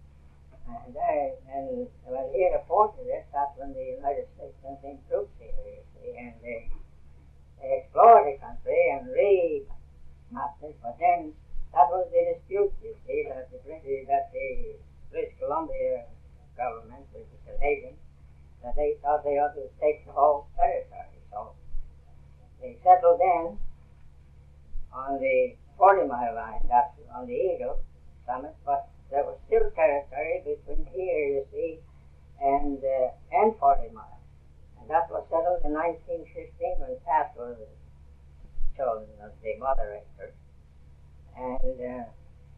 Speaker 3: And when he reported it, that's when the United States sent in troops here, you see, and they explored the country and re-mapped it. But then that was the dispute, you see, that the British Columbia government with the Canadians, that they thought they ought to take the whole territory. So they settled in on the 40-mile line, that's on the Eagle summit, but there was still territory between here, you see, and 40 Mile. And that was settled in 1915 when Taft was chosen as the moderator. And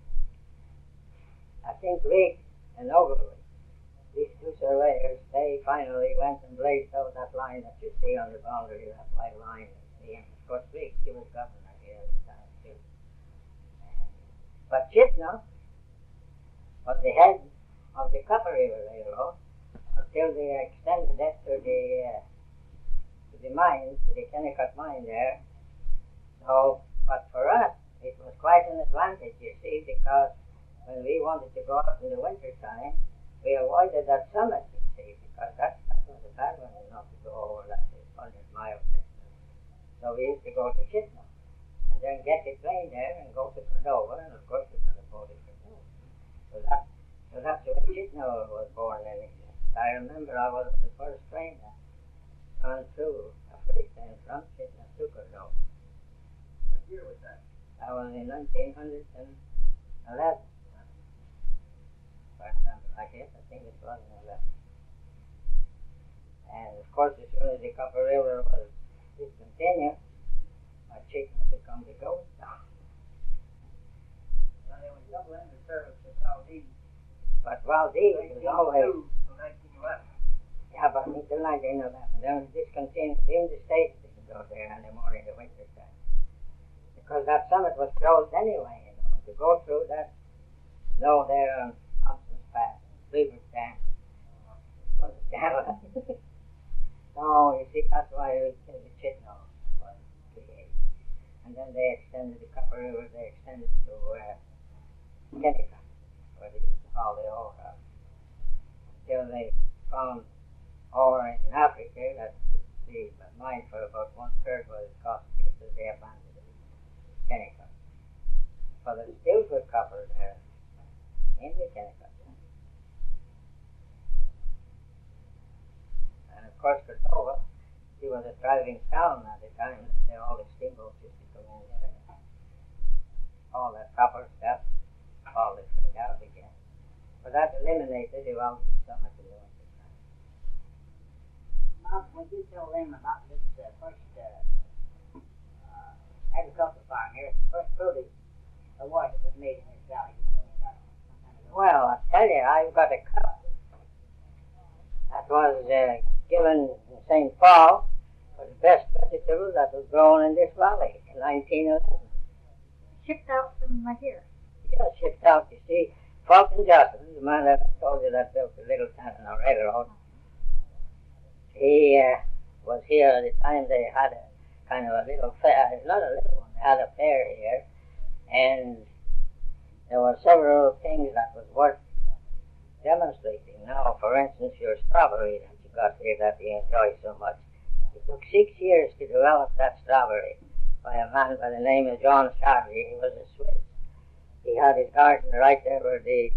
Speaker 3: I think Rigg and Ogilvy, these two surveyors, they finally went and blazed out that line that you see on the boundary, that white line. And of course, Rigg, he was governor here at the time too. But Chitno was the head of the Copper River Railroad until they extended it to the mine, to the Kennecott mine there. So, but for us, it was quite an advantage, you see, because when we wanted to go out in the winter time, we avoided that summit, you see, because that was a bad one, not to go over that 100-mile distance. So we used to go to Chitno, and then get the train there and go to Cordova, and of course we could have boated Cordova. So that's when Chitno was born. And I remember I was the first train that gone through a freight train from Chitno to Cordova.
Speaker 4: What year was that?
Speaker 3: That was in 1911. If I remember right, yes, I think it was in 11. And of course, as soon as the Copper River was discontinued, my Chitno became the ghost town.
Speaker 4: Well, there was double engine service to Valdez.
Speaker 3: But Valdez was always.
Speaker 4: From 1911.
Speaker 3: Yeah, but until 1911. Then it was discontinued. Even the States didn't go there anymore in the winter time. Because that summit was closed anyway, you know. To go through that snow there on Thompson's Pass, Beaver's Dam. So, you see, that's why the Chitno was created. And then they extended the Copper River, they extended to Kennecott, where they used to haul the ore out. Until they found ore in Africa that the mine for about 1/3 what it cost, so they abandoned it. Kennecott. So there's still good copper there in the Kennecott. And of course, Cordova, it was a thriving town at the time. All the steamboats used to come in there. All that copper stuff, all this went out again. But that eliminated the Valdez summit in the winter time.
Speaker 7: Now, would you tell them about this first agricultural farm here, the first produce award that was made in this valley?
Speaker 3: Well, I tell you, I've got a cup that was given in St. Paul for the best vegetable that was grown in this valley in 1911.
Speaker 2: Shipped out from here.
Speaker 3: Yeah, shipped out, you see. Fulton Johnson, the man that I told you that built the little town on the railroad, he was here at the time they had a kind of a little fair, not a little one, they had a fair here, and there were several things that was worth demonstrating. Now, for instance, your strawberry that you got here that you enjoy so much. It took 6 years to develop that strawberry by a man by the name of John Charlie. He was a Swiss. He had his garden right there where the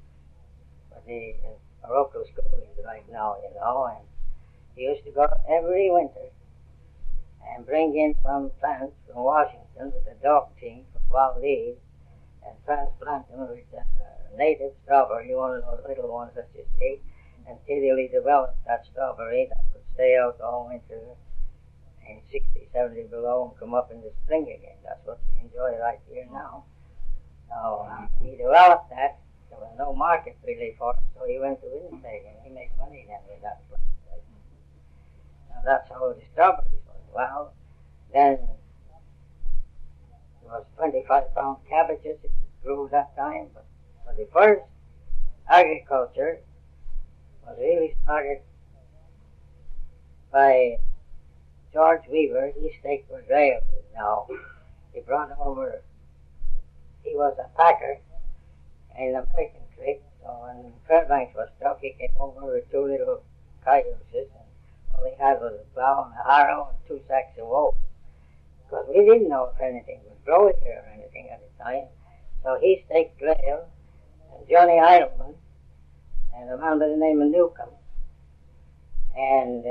Speaker 3: Morocco school is right now, you know, and he used to go every winter and bring in some plants from Washington with a dog team from Valdez and transplant them with native strawberry, one of those little ones that you see, until he developed that strawberry that could stay out all winter in 60, 70 below and come up in the spring again. That's what we enjoy right here now. So he developed that. There was no market really for it, so he went to Winnipeg and he made money then with that place. Now that's how the strawberries was. Well, then there was 25-pound cabbages. It grew that time, but for the first agriculture was really started by George Weaver. He staked for railways now. He brought over, he was a packer in American Creek, so when Fairbanks was stuck, he came over with 2 little cayuses, and all he had was a plow and a harrow and 2 sacks of wool. Because we didn't know if anything was growing here or anything at the time. So he staked rail, and Johnny Idleman, and a man by the name of Newcomb, and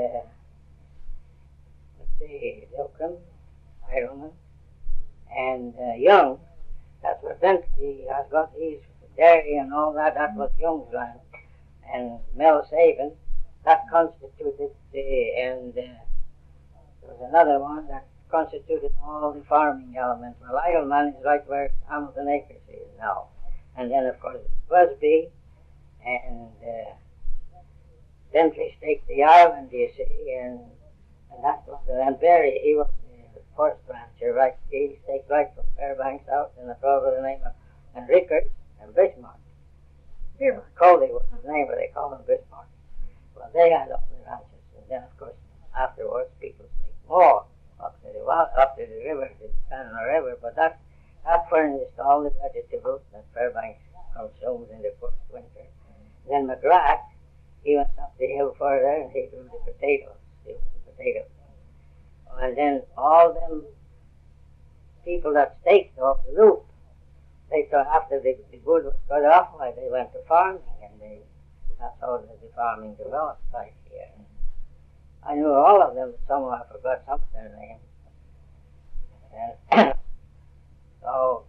Speaker 3: Newcomb, Idleman, and Young. That's what Bentley has got his dairy and all that. That was Young's land. And Mel Sabin, that constituted and there was another one that constituted all the farming elements. Well, Idleman is right where Hamilton Acres is now. And then, of course, Busby and Bentley staked the island, you see, and that was the and Barry, he was the first rancher, right? He staked right from Fairbanks out in a fellow by the name of and Rickard and Bismarck. Coley was his name, but they called him Bismarck. Well, they had all the ranches, and then, of course, afterwards, people staked more up to the river, the Canada River, but that furnished all the vegetables that Fairbanks consumed in the first winter. Then McGrath, he went up the hill further and he grew the potatoes. And then all them people that staked off the loop, they thought after the wood was cut off, why they went to farming, and that's how the farming developed right here. I knew all of them, but some I forgot some of their names. And so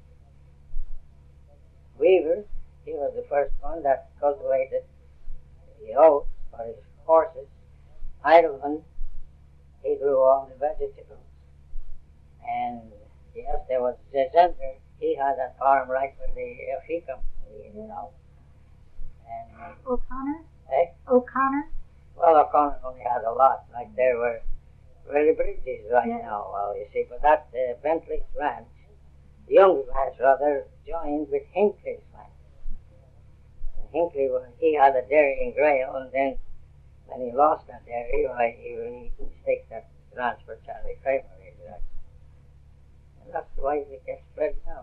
Speaker 3: Weaver, he was the first one that cultivated the oats for his horses. Idleman, he grew all the vegetables. And yes, there was Zender, he had a farm right where the FE company is now. And
Speaker 2: O'Connor?
Speaker 3: Eh?
Speaker 2: O'Connor?
Speaker 3: Well, O'Connor only had a lot, like there were really bridges right now, well, you see, but that Bentley's ranch, Young's ranch rather, joined with Hinckley's ranch. And Hinckley, he had a dairy in Grail, and then when he lost that dairy, he staked that ranch for Charlie Kramer. And that's the way it gets spread now.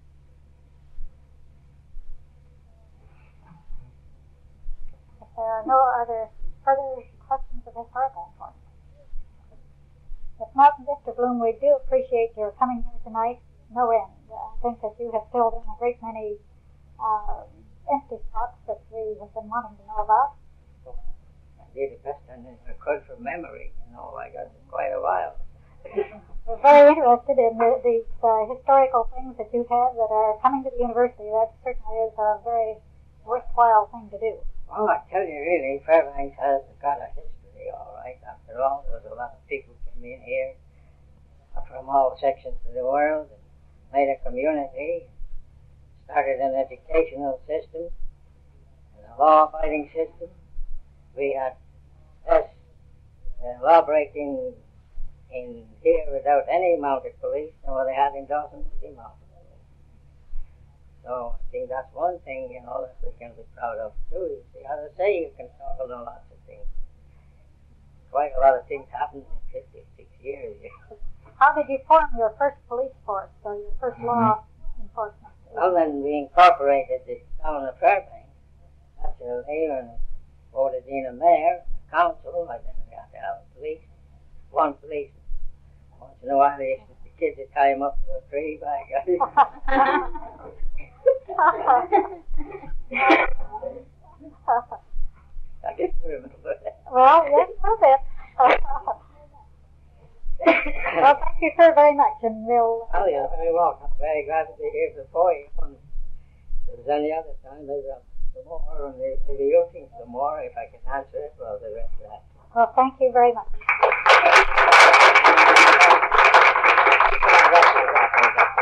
Speaker 2: If there are no other further questions of historical importance. If not, Mr. Bloom, we do appreciate your coming here tonight. No end. I think that you have filled in a great many empty spots that we have been wanting to know about.
Speaker 3: I did the best I could from memory. I got quite a while.
Speaker 2: We're very interested in these historical things that you have that are coming to the university. That certainly is a very worthwhile thing to do.
Speaker 3: Well, I tell you, really, Fairbanks has got a history, all right. After all, there was a lot of people came in here from all sections of the world and made a community, started an educational system, and a law-abiding system. We had less law-breaking in here without any mounted police than what they had in Dawson City mounted police. So I think that's one thing, that we can be proud of too. You see, as I say, you can talk about lots of things. Quite a lot of things happened in 56 years.
Speaker 2: How did you form your first police force, or your first law enforcement?
Speaker 3: Well, then we incorporated the town of Fairbanks. Naturally, and voted in a mayor, a council, and then we had to have a police. One policeman. Once in a while, the kids would tie him up to a tree by I didn't remember that.
Speaker 2: Well, yes, a little bit. Well, thank you so very much, and we'll...
Speaker 3: Oh, you're very welcome. I'm very glad to be here before you. If there's any other time, maybe I'll some more, and maybe you'll think some more. If I can answer it, well, the rest of that.
Speaker 2: Well, thank you very much.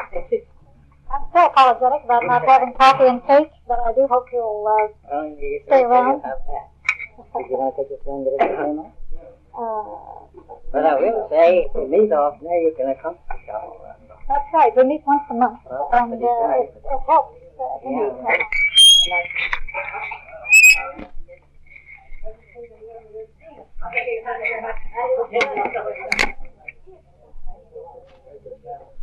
Speaker 2: I'm still apologetic about not having coffee and cake, but I do hope you'll stay around.
Speaker 3: Did you want to take this one and get it came up? But I will say, if we meet often there, you can accomplish it all.
Speaker 2: That's right. We meet once a month,
Speaker 3: Well,
Speaker 2: and
Speaker 3: that's right.
Speaker 2: it helps to meet.
Speaker 6: Okay,